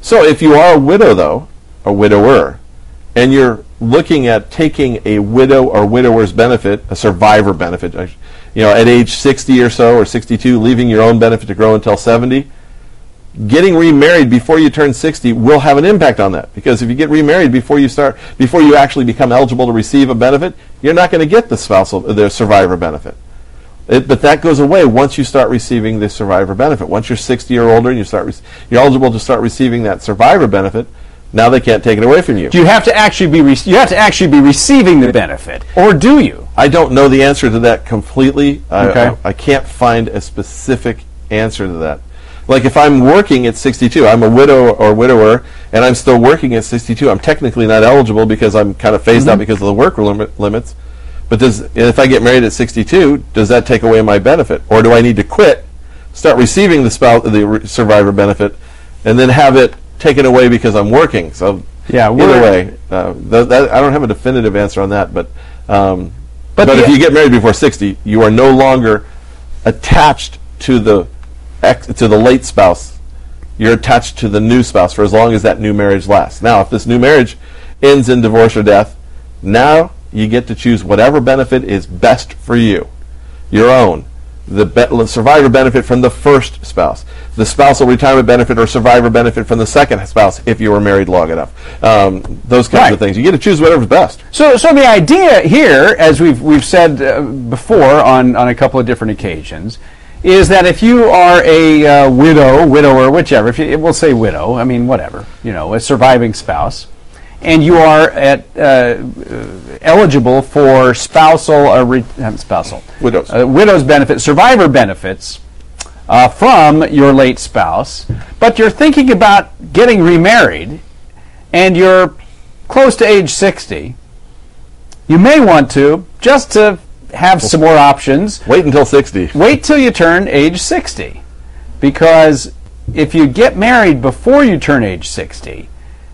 Speaker 5: So if you are a widow, though, a widower, and you're looking at taking a widow or widower's benefit, a survivor benefit, you know, at age sixty or so, or sixty-two, leaving your own benefit to grow until seventy, getting remarried before you turn sixty will have an impact on that. Because if you get remarried before you start, before you actually become eligible to receive a benefit, you're not going to get the spousal, the survivor benefit. It, but that goes away once you start receiving the survivor benefit. Once you're sixty or older and you start, you're eligible to start receiving that survivor benefit. Now they can't take it away from you.
Speaker 4: Do you have to actually be re- you have to actually be receiving the benefit, or do you?
Speaker 5: I don't know the answer to that completely.
Speaker 4: Okay.
Speaker 5: I, I, I can't find a specific answer to that. Like if I'm working at sixty-two, I'm a widow or widower, and I'm still working at sixty-two. I'm technically not eligible because I'm kind of phased mm-hmm. out because of the work limit, limits. But does if I get married at sixty-two, does that take away my benefit, or do I need to quit, start receiving the spouse, the re- survivor benefit, and then have it taken away because I'm working? So
Speaker 4: yeah,
Speaker 5: either way, uh, th- that, I don't have a definitive answer on that. But um, but, but if
Speaker 4: the,
Speaker 5: you get married before sixty, you are no longer attached to the ex- to the late spouse. You're attached to the new spouse for as long as that new marriage lasts. Now, if this new marriage ends in divorce or death, now you get to choose whatever benefit is best for you, your own. The be- survivor benefit from the first spouse, the spousal retirement benefit or survivor benefit from the second spouse if you were married long enough. Um, those kinds
Speaker 4: right.
Speaker 5: of things. You get to choose whatever's best.
Speaker 4: So, so the idea here, as we've we've said uh, before on, on a couple of different occasions, is that if you are a uh, widow, widower, whichever, if you, we'll say widow, I mean whatever, you know, a surviving spouse, and you are at uh, uh, eligible for spousal or re- spousal
Speaker 5: widows
Speaker 4: uh, widows benefit, survivor benefits uh, from your late spouse, but you're thinking about getting remarried, and you're close to age sixty, you may want to just to have some more options.
Speaker 5: Wait until sixty.
Speaker 4: Wait till you turn age sixty, because if you get married before you turn age sixty,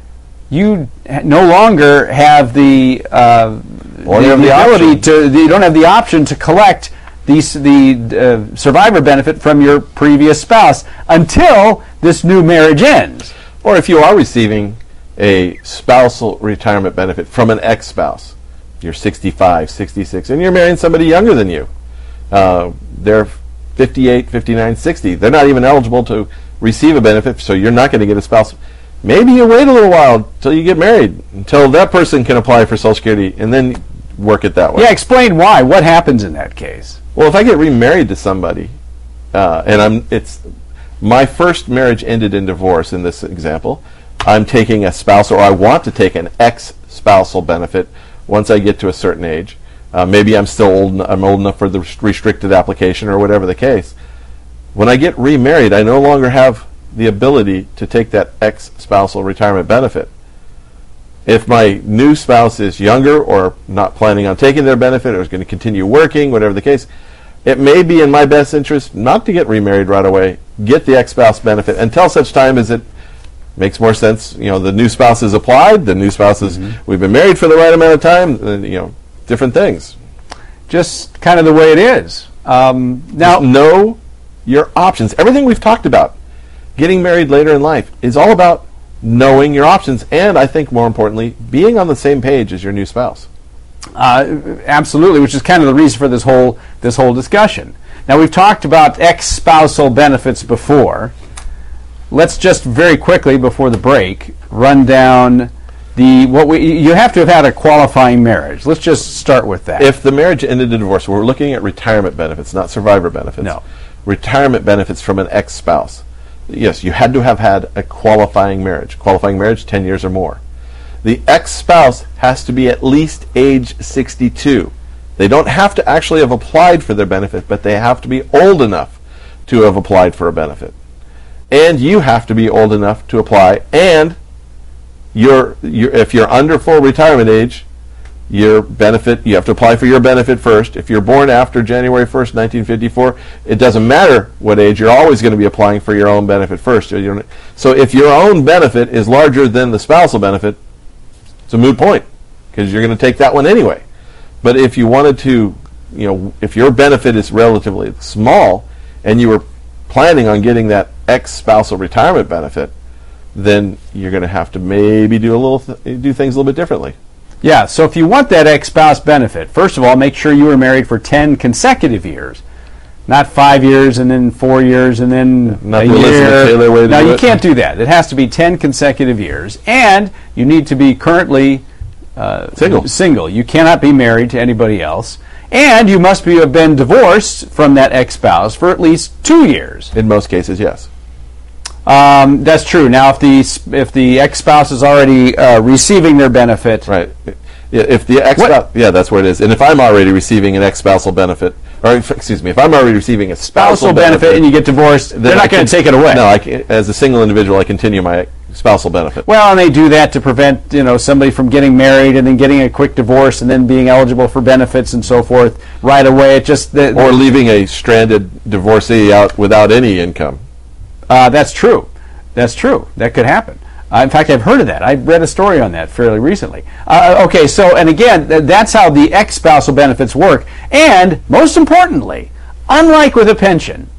Speaker 4: you no longer have the uh,
Speaker 5: or
Speaker 4: the,
Speaker 5: have
Speaker 4: the,
Speaker 5: the
Speaker 4: ability
Speaker 5: option.
Speaker 4: to. You don't have the option to collect these, the uh, survivor benefit from your previous spouse until this new marriage ends.
Speaker 5: Or if you are receiving a spousal retirement benefit from an ex-spouse, you're sixty-five, sixty-six, and you're marrying somebody younger than you. Uh, they're fifty-eight, fifty-nine, sixty. They're not even eligible to receive a benefit, so you're not going to get a spouse. Maybe you wait a little while until you get married, until that person can apply for Social Security, and then work it that way.
Speaker 4: Yeah, explain why. What happens in that case?
Speaker 5: Well, if I get remarried to somebody, uh, and I'm, it's my first marriage ended in divorce. In this example, I'm taking a spouse, or I want to take an ex-spousal benefit once I get to a certain age. Uh, maybe I'm still old. I'm old enough for the restricted application, or whatever the case. When I get remarried, I no longer have the ability to take that ex-spousal retirement benefit. If my new spouse is younger or not planning on taking their benefit or is going to continue working, whatever the case, it may be in my best interest not to get remarried right away, get the ex-spouse benefit until such time as it makes more sense. You know, the new spouse is applied, the new spouse is, mm-hmm. we've been married for the right amount of time, uh, you know, different things.
Speaker 4: Just kind of the way it is. Um, now,
Speaker 5: Just know your options. Everything we've talked about, getting married later in life, is all about knowing your options, and I think more importantly, being on the same page as your new spouse.
Speaker 4: Uh, absolutely, which is kind of the reason for this whole this whole discussion. Now, we've talked about ex-spousal benefits before. Let's just very quickly before the break run down the what we you have to have had a qualifying marriage. Let's just start with that.
Speaker 5: If the marriage ended in divorce, we're looking at retirement benefits, not survivor benefits.
Speaker 4: No.
Speaker 5: Retirement benefits from an ex-spouse. Yes, you had to have had a qualifying marriage. Qualifying marriage, ten years or more. The ex-spouse has to be at least age sixty-two. They don't have to actually have applied for their benefit, but they have to be old enough to have applied for a benefit. And you have to be old enough to apply, and you're, you're, if you're under full retirement age, your benefit, you have to apply for your benefit first. If you're born after January first, nineteen fifty-four, it doesn't matter what age, you're always going to be applying for your own benefit first. So if your own benefit is larger than the spousal benefit, it's a moot point, because you're going to take that one anyway. But if you wanted to, you know, if your benefit is relatively small, and you were planning on getting that ex-spousal retirement benefit, then you're going to have to maybe do a little th- do things a little bit differently.
Speaker 4: Yeah, so if you want that ex-spouse benefit, first of all, make sure you were married for ten consecutive years. Not five years and then four years and then
Speaker 5: Not
Speaker 4: a
Speaker 5: the
Speaker 4: year.
Speaker 5: Elizabeth Taylor way to
Speaker 4: No,
Speaker 5: do
Speaker 4: you
Speaker 5: it.
Speaker 4: can't do that. It has to be ten consecutive years. And you need to be currently uh,
Speaker 5: Single.
Speaker 4: single. You cannot be married to anybody else. And you must be, have been divorced from that ex-spouse for at least two years.
Speaker 5: In most cases, yes.
Speaker 4: Um, that's true. Now, if the if the ex-spouse is already uh, receiving their benefit,
Speaker 5: right? Yeah, if the ex-spouse, yeah, that's where it is. And if I'm already receiving an ex-spousal benefit, or if, excuse me, if I'm already receiving a spousal,
Speaker 4: spousal benefit, and you get divorced, they're
Speaker 5: then I
Speaker 4: not going
Speaker 5: can-
Speaker 4: to take it away.
Speaker 5: No, I can, as a single individual, I continue my spousal benefit.
Speaker 4: Well, and they do that to prevent, you know, somebody from getting married and then getting a quick divorce and then being eligible for benefits and so forth right away. It just the,
Speaker 5: Or leaving a stranded divorcee out without any income.
Speaker 4: Uh, that's true. That's true. That could happen. Uh, in fact, I've heard of that. I read a story on that fairly recently. Uh, okay, so, and again, th- that's how the ex-spousal benefits work. And, most importantly, unlike with a pension,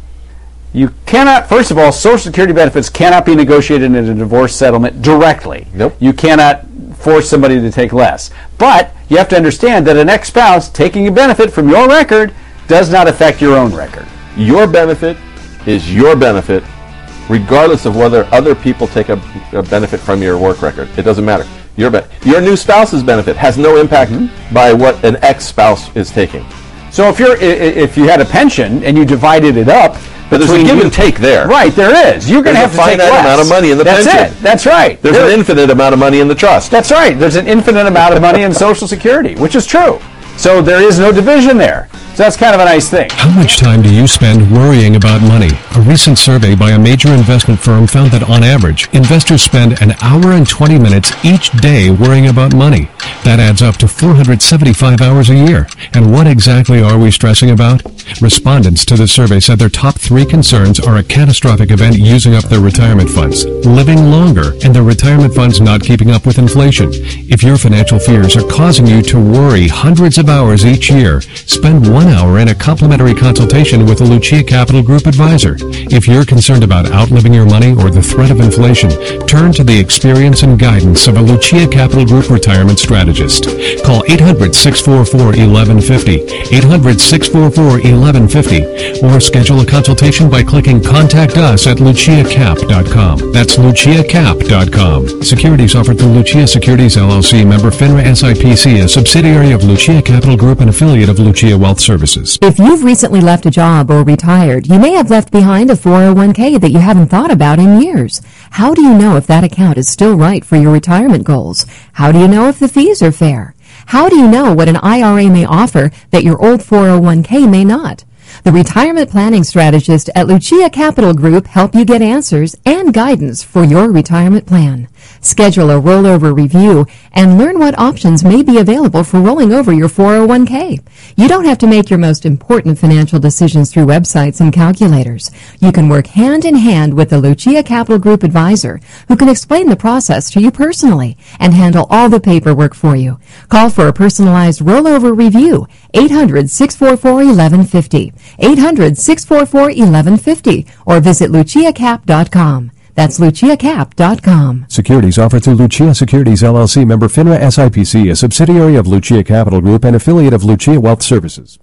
Speaker 4: you cannot, first of all, Social Security benefits cannot be negotiated in a divorce settlement directly.
Speaker 5: Nope.
Speaker 4: You cannot force somebody to take less. But you have to understand that an ex-spouse taking a benefit from your record does not affect your own record.
Speaker 5: Your benefit is your benefit, regardless of whether other people take a, a benefit from your work record. It doesn't matter. Your be- your new spouse's benefit has no impact mm-hmm. by what an ex-spouse is taking.
Speaker 4: So if you're i- if you had a pension and you divided it up,
Speaker 5: but there's a give and take there.
Speaker 4: Right, there is. You're going to have
Speaker 5: a
Speaker 4: to take
Speaker 5: finite
Speaker 4: less.
Speaker 5: amount of money in the
Speaker 4: That's
Speaker 5: pension.
Speaker 4: it. That's right.
Speaker 5: There's
Speaker 4: there,
Speaker 5: an infinite amount of money in the trust.
Speaker 4: That's right. There's an infinite amount of money in Social Security, which is true. So there is no division there. So that's kind of a nice thing.
Speaker 3: How much time do you spend worrying about money? A recent survey by a major investment firm found that on average, investors spend an hour and twenty minutes each day worrying about money. That adds up to four hundred seventy-five hours a year. And what exactly are we stressing about? Respondents to the survey said their top three concerns are a catastrophic event using up their retirement funds, living longer, and their retirement funds not keeping up with inflation. If your financial fears are causing you to worry hundreds of hours each year, spend one hour in a complimentary consultation with a Lucia Capital Group advisor. If you're concerned about outliving your money or the threat of inflation, turn to the experience and guidance of a Lucia Capital Group retirement strategist. Call eight hundred, six four four, eleven fifty, eight hundred, six four four, eleven fifty, or schedule a consultation by clicking Contact Us at lucia cap dot com. That's lucia cap dot com. Securities offered through Lucia Securities L L C, member FINRA S I P C, a subsidiary of Lucia Capital Group and affiliate of Lucia Wealth Services.
Speaker 7: If you've recently left a job or retired, you may have left behind a four oh one k that you haven't thought about in years. How do you know if that account is still right for your retirement goals? How do you know if the fees are fair? How do you know what an I R A may offer that your old four oh one k may not? The retirement planning strategist at Lucia Capital Group help you get answers and guidance for your retirement plan. Schedule a rollover review and learn what options may be available for rolling over your four oh one k. You don't have to make your most important financial decisions through websites and calculators. You can work hand in hand with the Lucia Capital Group advisor who can explain the process to you personally and handle all the paperwork for you. Call for a personalized rollover review, eight hundred, six four four, eleven fifty, eight hundred, six four four, eleven fifty, or visit lucia cap dot com. That's lucia cap dot com.
Speaker 3: Securities offered through Lucia Securities L L C, member FINRA S I P C, a subsidiary of Lucia Capital Group and affiliate of Lucia Wealth Services.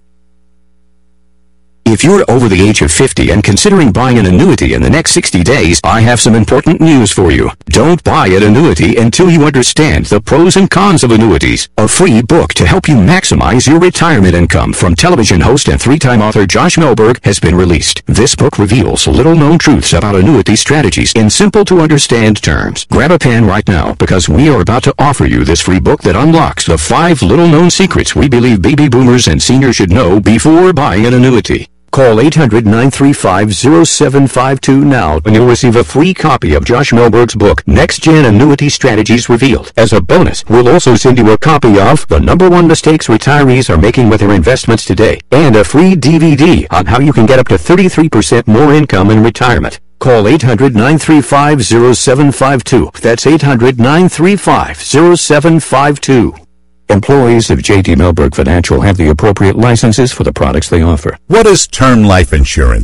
Speaker 15: If you're over the age of fifty and considering buying an annuity in the next sixty days, I have some important news for you. Don't buy an annuity until you understand the pros and cons of annuities. A free book to help you maximize your retirement income from television host and three-time author Josh Melberg has been released. This book reveals little-known truths about annuity strategies in simple-to-understand terms. Grab a pen right now because we are about to offer you this free book that unlocks the five little-known secrets we believe baby boomers and seniors should know before buying an annuity. Call eight hundred, nine three five, zero seven five two now and you'll receive a free copy of Josh Melberg's book, Next Gen Annuity Strategies Revealed. As a bonus, we'll also send you a copy of The Number One Mistakes Retirees Are Making with Their Investments Today and a free D V D on how you can get up to thirty-three percent more income in retirement. Call eight hundred, nine three five, zero seven five two. That's eight hundred, nine three five, zero seven five two. Employees of J T Melberg Financial have the appropriate licenses for the products they offer.
Speaker 16: What is term life insurance?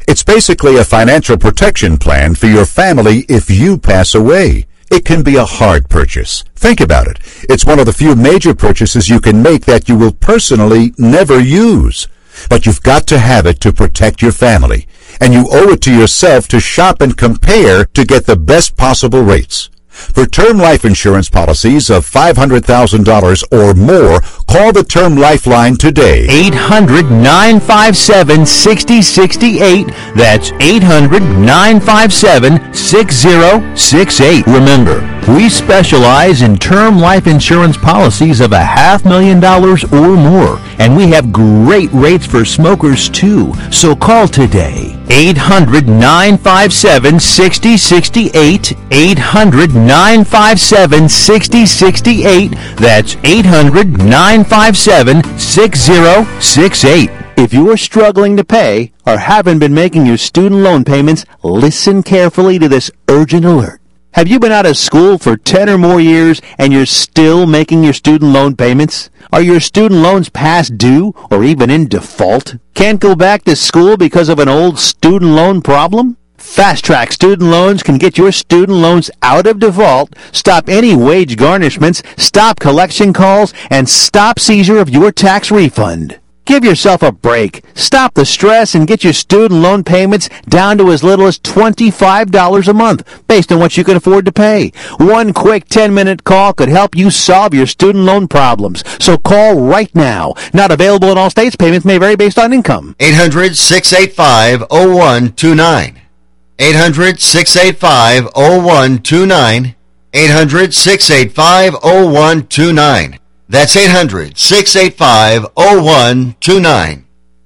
Speaker 16: It's basically a financial protection plan for your family if you pass away. It can be a hard purchase. Think about it. It's one of the few major purchases you can make that you will personally never use. But you've got to have it to protect your family. And you owe it to yourself to shop and compare to get the best possible rates. For term life insurance policies of five hundred thousand dollars or more, call the Term Lifeline today.
Speaker 17: eight hundred, nine five seven, six zero six eight. That's eight hundred, nine five seven, six zero six eight. Remember, we specialize in term life insurance policies of a half million dollars or more, and we have great rates for smokers too. So call today. eight hundred, nine five seven, six zero six eight. eight hundred, nine five seven, six zero six eight. That's eight hundred, nine five seven, six zero six eight. If you are struggling to pay or haven't been making your student loan payments, listen carefully to this urgent alert. Have you been out of school for ten or more years and you're still making your student loan payments? Are your student loans past due or even in default? Can't go back to school because of an old student loan problem? Fast Track Student Loans can get your student loans out of default, stop any wage garnishments, stop collection calls, and stop seizure of your tax refund. Give yourself a break. Stop the stress and get your student loan payments down to as little as twenty-five dollars a month, based on what you can afford to pay. One quick ten-minute call could help you solve your student loan problems. So call right now. Not available in all states. Payments may vary based on income.
Speaker 2: eight hundred, six eight five, oh one two nine. eight hundred, six eight five, oh one two nine. eight hundred, six eight five, oh one two nine. That's eight hundred, six eight five, oh one two nine.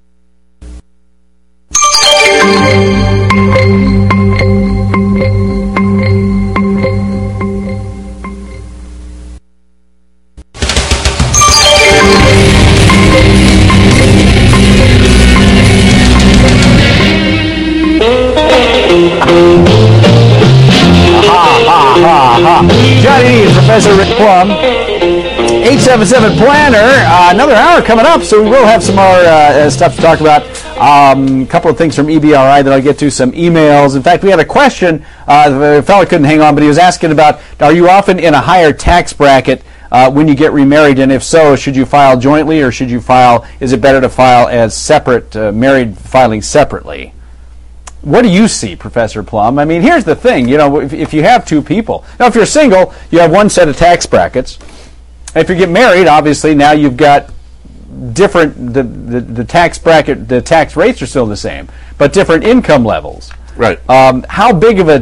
Speaker 4: Ha, ha, ha, ha. Johnny, Professor Rick Plum. eight seven seven Planner, uh, another hour coming up, so we will have some more uh, stuff to talk about. Um, a couple of things from E B R I that I'll get to, some emails. In fact, we had a question. Uh, the fellow couldn't hang on, but he was asking about, are you often in a higher tax bracket uh, when you get remarried? And if so, should you file jointly or should you file, is it better to file as separate, uh, married filing separately? What do you see, Professor Plum? I mean, here's the thing. You know, if, if you have two people, now if you're single, you have one set of tax brackets. If you get married, obviously now you've got different, the, the, the tax bracket, the tax rates are still the same, but different income levels.
Speaker 5: Right.
Speaker 4: Um, how big of a,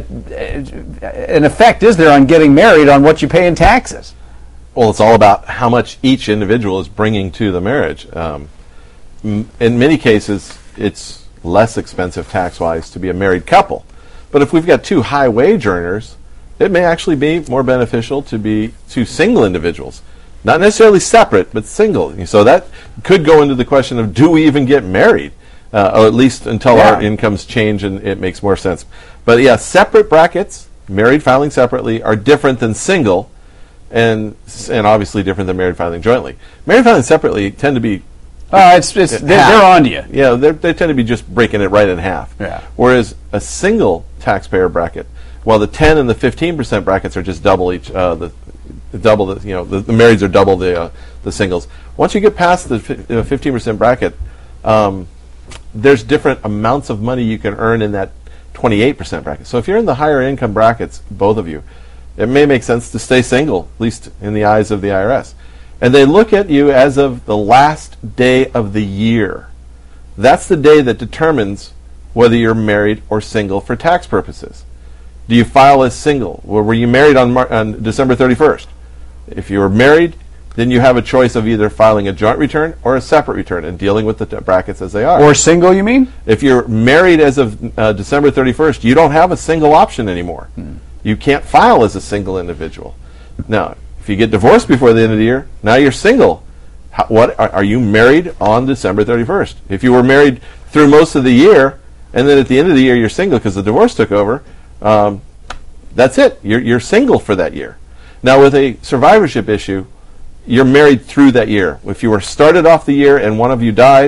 Speaker 4: an effect is there on getting married on what you pay in taxes?
Speaker 5: Well, it's all about how much each individual is bringing to the marriage. Um, m- in many cases, it's less expensive tax-wise to be a married couple. But if we've got two high wage earners, it may actually be more beneficial to be two single individuals. Not necessarily separate, but single. So that could go into the question of, do we even get married? Uh, or at least until
Speaker 4: Yeah.
Speaker 5: our incomes change and it makes more sense. But yeah, separate brackets, married filing separately, are different than single, and and obviously different than married filing jointly. Married filing separately tend to be
Speaker 4: Uh, it's, it's, they're, they're on to you.
Speaker 5: Yeah, they're, they tend to be just breaking it right in half.
Speaker 4: Yeah.
Speaker 5: Whereas a single taxpayer bracket, while the ten and the fifteen percent brackets are just double each, uh, the double the you know the, the marrieds are double the uh, the singles. Once you get past the fifteen percent bracket, um, there's different amounts of money you can earn in that twenty-eight percent bracket. So if you're in the higher income brackets, both of you, it may make sense to stay single, at least in the eyes of the I R S. And they look at you as of the last day of the year. That's the day that determines whether you're married or single for tax purposes. Do you file as single? Or were you married on, Mar- on December thirty-first? If you were married, then you have a choice of either filing a joint return or a separate return and dealing with the t- brackets as they are.
Speaker 4: Or single, you mean?
Speaker 5: If you're married as of uh, December thirty-first, you don't have a single option anymore. Hmm. You can't file as a single individual. Now, if you get divorced before the end of the year, now you're single. How, what are, are you married on December thirty-first? If you were married through most of the year, and then at the end of the year you're single because the divorce took over, um, that's it. You're, you're single for that year. Now, with a survivorship issue, you're married through that year. If you were started off the year and one of you died,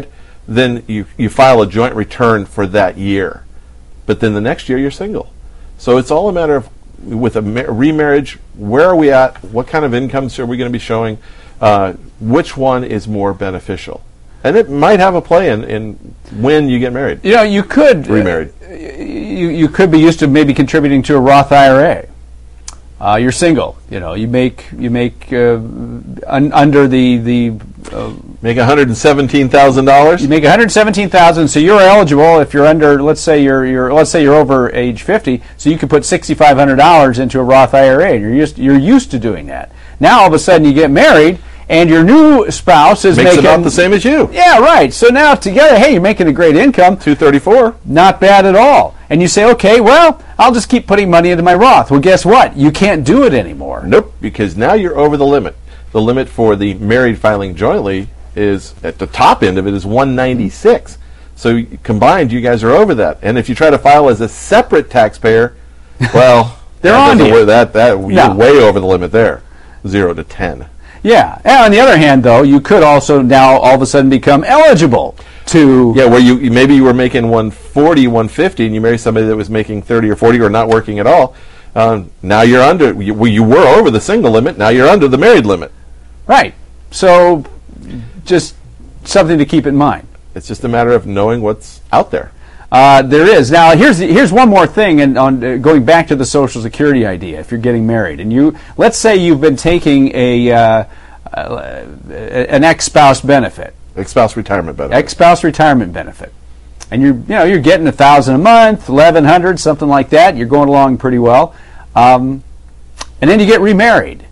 Speaker 5: then you, you file a joint return for that year. But then the next year you're single. So it's all a matter of, with a ma- remarriage, where are we at? What kind of incomes are we going to be showing? Uh, which one is more beneficial? And it might have a play in, in when you get married.
Speaker 4: You know, you could
Speaker 5: remarried.
Speaker 4: Uh, you you could be used to maybe contributing to a Roth I R A. Uh, you're single. You know, you make you make uh, un, under the the uh,
Speaker 5: make one hundred seventeen thousand dollars.
Speaker 4: You make one hundred seventeen thousand. So you're eligible if you're under. Let's say you're you're let's say you're over age fifty. So you could put sixty five hundred dollars into a Roth I R A. You're used you're used to doing that. Now all of a sudden you get married. And your new spouse is
Speaker 5: Makes
Speaker 4: making
Speaker 5: about the same as you.
Speaker 4: Yeah, right. So now together, hey, you're making a great income.
Speaker 5: two thirty-four.
Speaker 4: Not bad at all. And you say, okay, well, I'll just keep putting money into my Roth. Well, guess what? You can't do it anymore.
Speaker 5: Nope, because now you're over the limit. The limit for the married filing jointly is, at the top end of it, is one ninety-six. So combined, you guys are over that. And if you try to file as a separate taxpayer, well,
Speaker 4: they're
Speaker 5: that
Speaker 4: on
Speaker 5: doesn't
Speaker 4: you.
Speaker 5: work. That that
Speaker 4: No.
Speaker 5: you're way over the limit there, zero to ten.
Speaker 4: Yeah. And on the other hand, though, you could also now all of a sudden become eligible to...
Speaker 5: Yeah, where you maybe you were making one forty, one fifty, and you marry somebody that was making thirty or forty or not working at all. Um, now you're under, you, well, you were over the single limit, now you're under the married limit.
Speaker 4: Right. So just something to keep in mind.
Speaker 5: It's just a matter of knowing what's out there.
Speaker 4: Uh, there is. Now, here's here's one more thing, and on uh, going back to the Social Security idea. If you're getting married, and you let's say you've been taking a uh, uh, an ex-spouse benefit,
Speaker 5: ex-spouse retirement benefit,
Speaker 4: ex-spouse retirement benefit, and you're you know you're getting a thousand a month, eleven hundred, something like that. You're going along pretty well, um, and then you get remarried.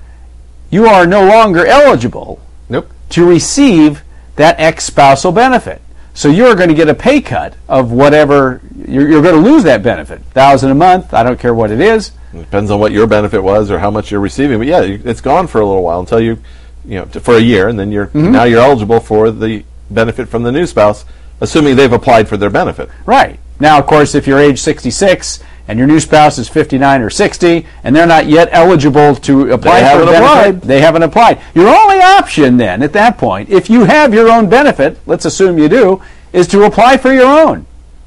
Speaker 4: You are no longer eligible
Speaker 5: nope.
Speaker 4: to receive that ex-spousal benefit. So you're going to get a pay cut of whatever, you're, you're going to lose that benefit. Thousand a month, I don't care what it is.
Speaker 5: It depends on what your benefit was or how much you're receiving. But yeah, it's gone for a little while until you, you know, for a year, and then you're
Speaker 4: Mm-hmm.
Speaker 5: now you're eligible for the benefit from the new spouse, assuming they've applied for their benefit.
Speaker 4: Right. Now, of course, if you're age sixty-six and your new spouse is fifty-nine or sixty, and they're not yet eligible to apply
Speaker 5: They
Speaker 4: for a
Speaker 5: haven't
Speaker 4: benefit,
Speaker 5: applied.
Speaker 4: they haven't applied. Your only option then, at that point, if you have your own benefit, let's assume you do, is to apply for your own.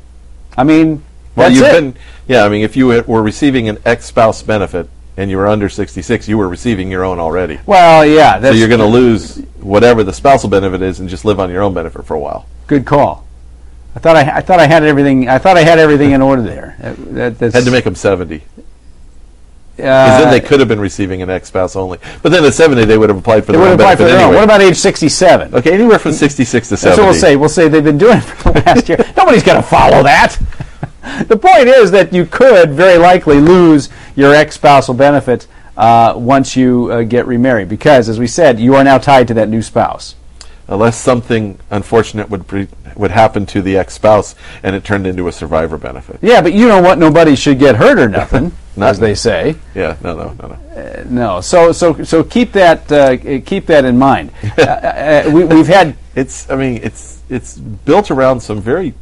Speaker 4: I mean,
Speaker 5: Well,
Speaker 4: that's
Speaker 5: you've
Speaker 4: it.
Speaker 5: been, yeah, I mean, if you were receiving an ex-spouse benefit and you were under sixty-six, you were receiving your own already.
Speaker 4: Well, yeah.
Speaker 5: So
Speaker 4: That's
Speaker 5: you're going to lose whatever the spousal benefit is and just live on your own benefit for a while.
Speaker 4: Good call. I thought I, I thought I had everything. I thought I had everything in order there. That, that, that's,
Speaker 5: Had to make them seventy. Because
Speaker 4: uh,
Speaker 5: then they could have been receiving an ex-spouse only. But then at seventy, they would have applied for
Speaker 4: They
Speaker 5: their
Speaker 4: would
Speaker 5: own
Speaker 4: apply for
Speaker 5: benefit
Speaker 4: their own.
Speaker 5: anyway.
Speaker 4: What about age sixty-seven?
Speaker 5: Okay, anywhere from sixty-six to
Speaker 4: That's
Speaker 5: seventy.
Speaker 4: what we'll say. We'll say they've been doing it for the last year. Nobody's going to follow that. The point is that you could very likely lose your ex-spousal benefit uh, once you uh, get remarried, because, as we said, you are now tied to that new spouse.
Speaker 5: Unless something unfortunate would pre- would happen to the ex-spouse and it turned into a survivor benefit.
Speaker 4: Yeah, but you know what? Nobody should get hurt or nothing,
Speaker 5: Not-
Speaker 4: as they say.
Speaker 5: Yeah, no, no, no, no.
Speaker 4: Uh, no, so so so keep that uh, keep that in mind. uh, uh, we, we've had
Speaker 5: It's, I mean, it's it's built around some very.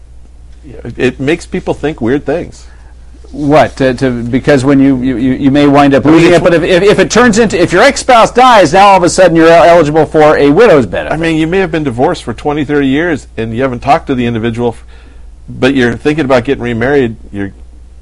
Speaker 5: It makes people think weird things.
Speaker 4: what to, to because when you, you, you may wind up
Speaker 5: I mean,
Speaker 4: losing
Speaker 5: if-
Speaker 4: it, but if, if if it turns into if your ex-spouse dies, now all of a sudden you're eligible for a widow's benefit.
Speaker 5: I mean, you may have been divorced for twenty, thirty years and you haven't talked to the individual, f- but you're thinking about getting remarried. You're,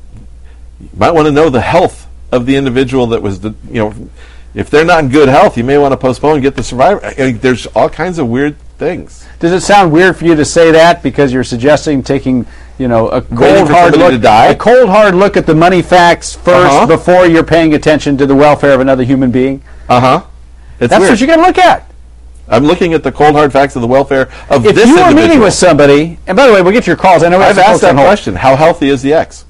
Speaker 5: you might want to know the health of the individual that was, the, you know, if they're not in good health, you may want to postpone and get the survivor. I mean, there's all kinds of weird things.
Speaker 4: Does it sound weird for you to say that because you're suggesting taking, you know, a
Speaker 5: Waiting
Speaker 4: cold
Speaker 5: for
Speaker 4: hard
Speaker 5: somebody
Speaker 4: look,
Speaker 5: to die?
Speaker 4: a cold hard look at the money facts first
Speaker 5: Uh-huh.
Speaker 4: before you're paying attention to the welfare of another human being?
Speaker 5: Uh huh.
Speaker 4: That's what you're going to look at.
Speaker 5: I'm looking at the cold hard facts of the welfare of
Speaker 4: If
Speaker 5: this
Speaker 4: you were
Speaker 5: individual.
Speaker 4: meeting with somebody, and by the way, we'll get your calls. I know we have
Speaker 5: I've
Speaker 4: some
Speaker 5: asked
Speaker 4: folks
Speaker 5: that
Speaker 4: on hold.
Speaker 5: question. How healthy is the ex?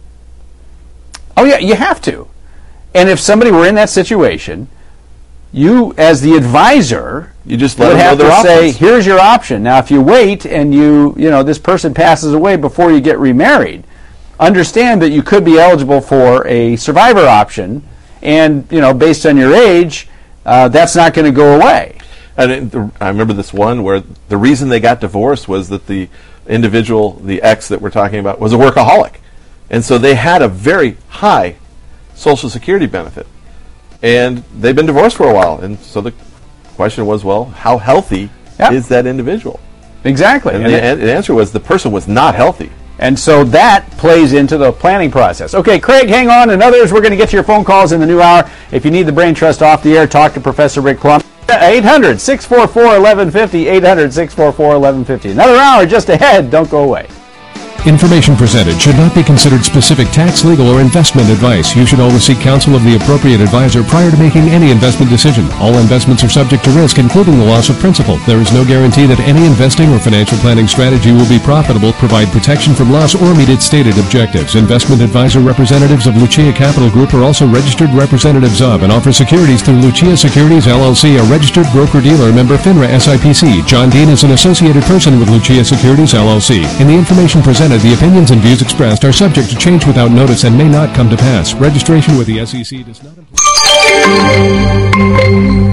Speaker 4: Oh yeah, you have to. And if somebody were in that situation, you, as the advisor,
Speaker 5: You just let
Speaker 4: would
Speaker 5: them know
Speaker 4: have to
Speaker 5: their
Speaker 4: say,
Speaker 5: options.
Speaker 4: "Here's your option." Now, if you wait and you, you know, this person passes away before you get remarried, understand that you could be eligible for a survivor option, and you know, based on your age, uh, that's not going to go away.
Speaker 5: And it, the, I remember this one where the reason they got divorced was that the individual, the ex that we're talking about, was a workaholic. And so they had a very high Social Security benefit. And they've been divorced for a while. And so the question was, well, how healthy
Speaker 4: Yep.
Speaker 5: is that individual?
Speaker 4: Exactly.
Speaker 5: And,
Speaker 4: and
Speaker 5: the,
Speaker 4: it,
Speaker 5: and the answer was the person was not healthy.
Speaker 4: And so that plays into the planning process. Okay, Craig, hang on, and others, we're going to get to your phone calls in the new hour. If you need the Brain Trust off the air, talk to Professor Rick Plum. eight hundred, six four four, eleven fifty, eight hundred, six four four, eleven fifty. Another hour just ahead. Don't go away.
Speaker 3: Information presented should not be considered specific tax, legal, or investment advice. You should always seek counsel of the appropriate advisor prior to making any investment decision. All investments are subject to risk, including the loss of principal. There is no guarantee that any investing or financial planning strategy will be profitable, provide protection from loss, or meet its stated objectives. Investment advisor representatives of Lucia Capital Group are also registered representatives of and offer securities through Lucia Securities, L L C, a registered broker-dealer, member FINRA S I P C. John Dean is an associated person with Lucia Securities, L L C. In the information presented, the opinions and views expressed are subject to change without notice and may not come to pass. Registration with the S E C does not imply...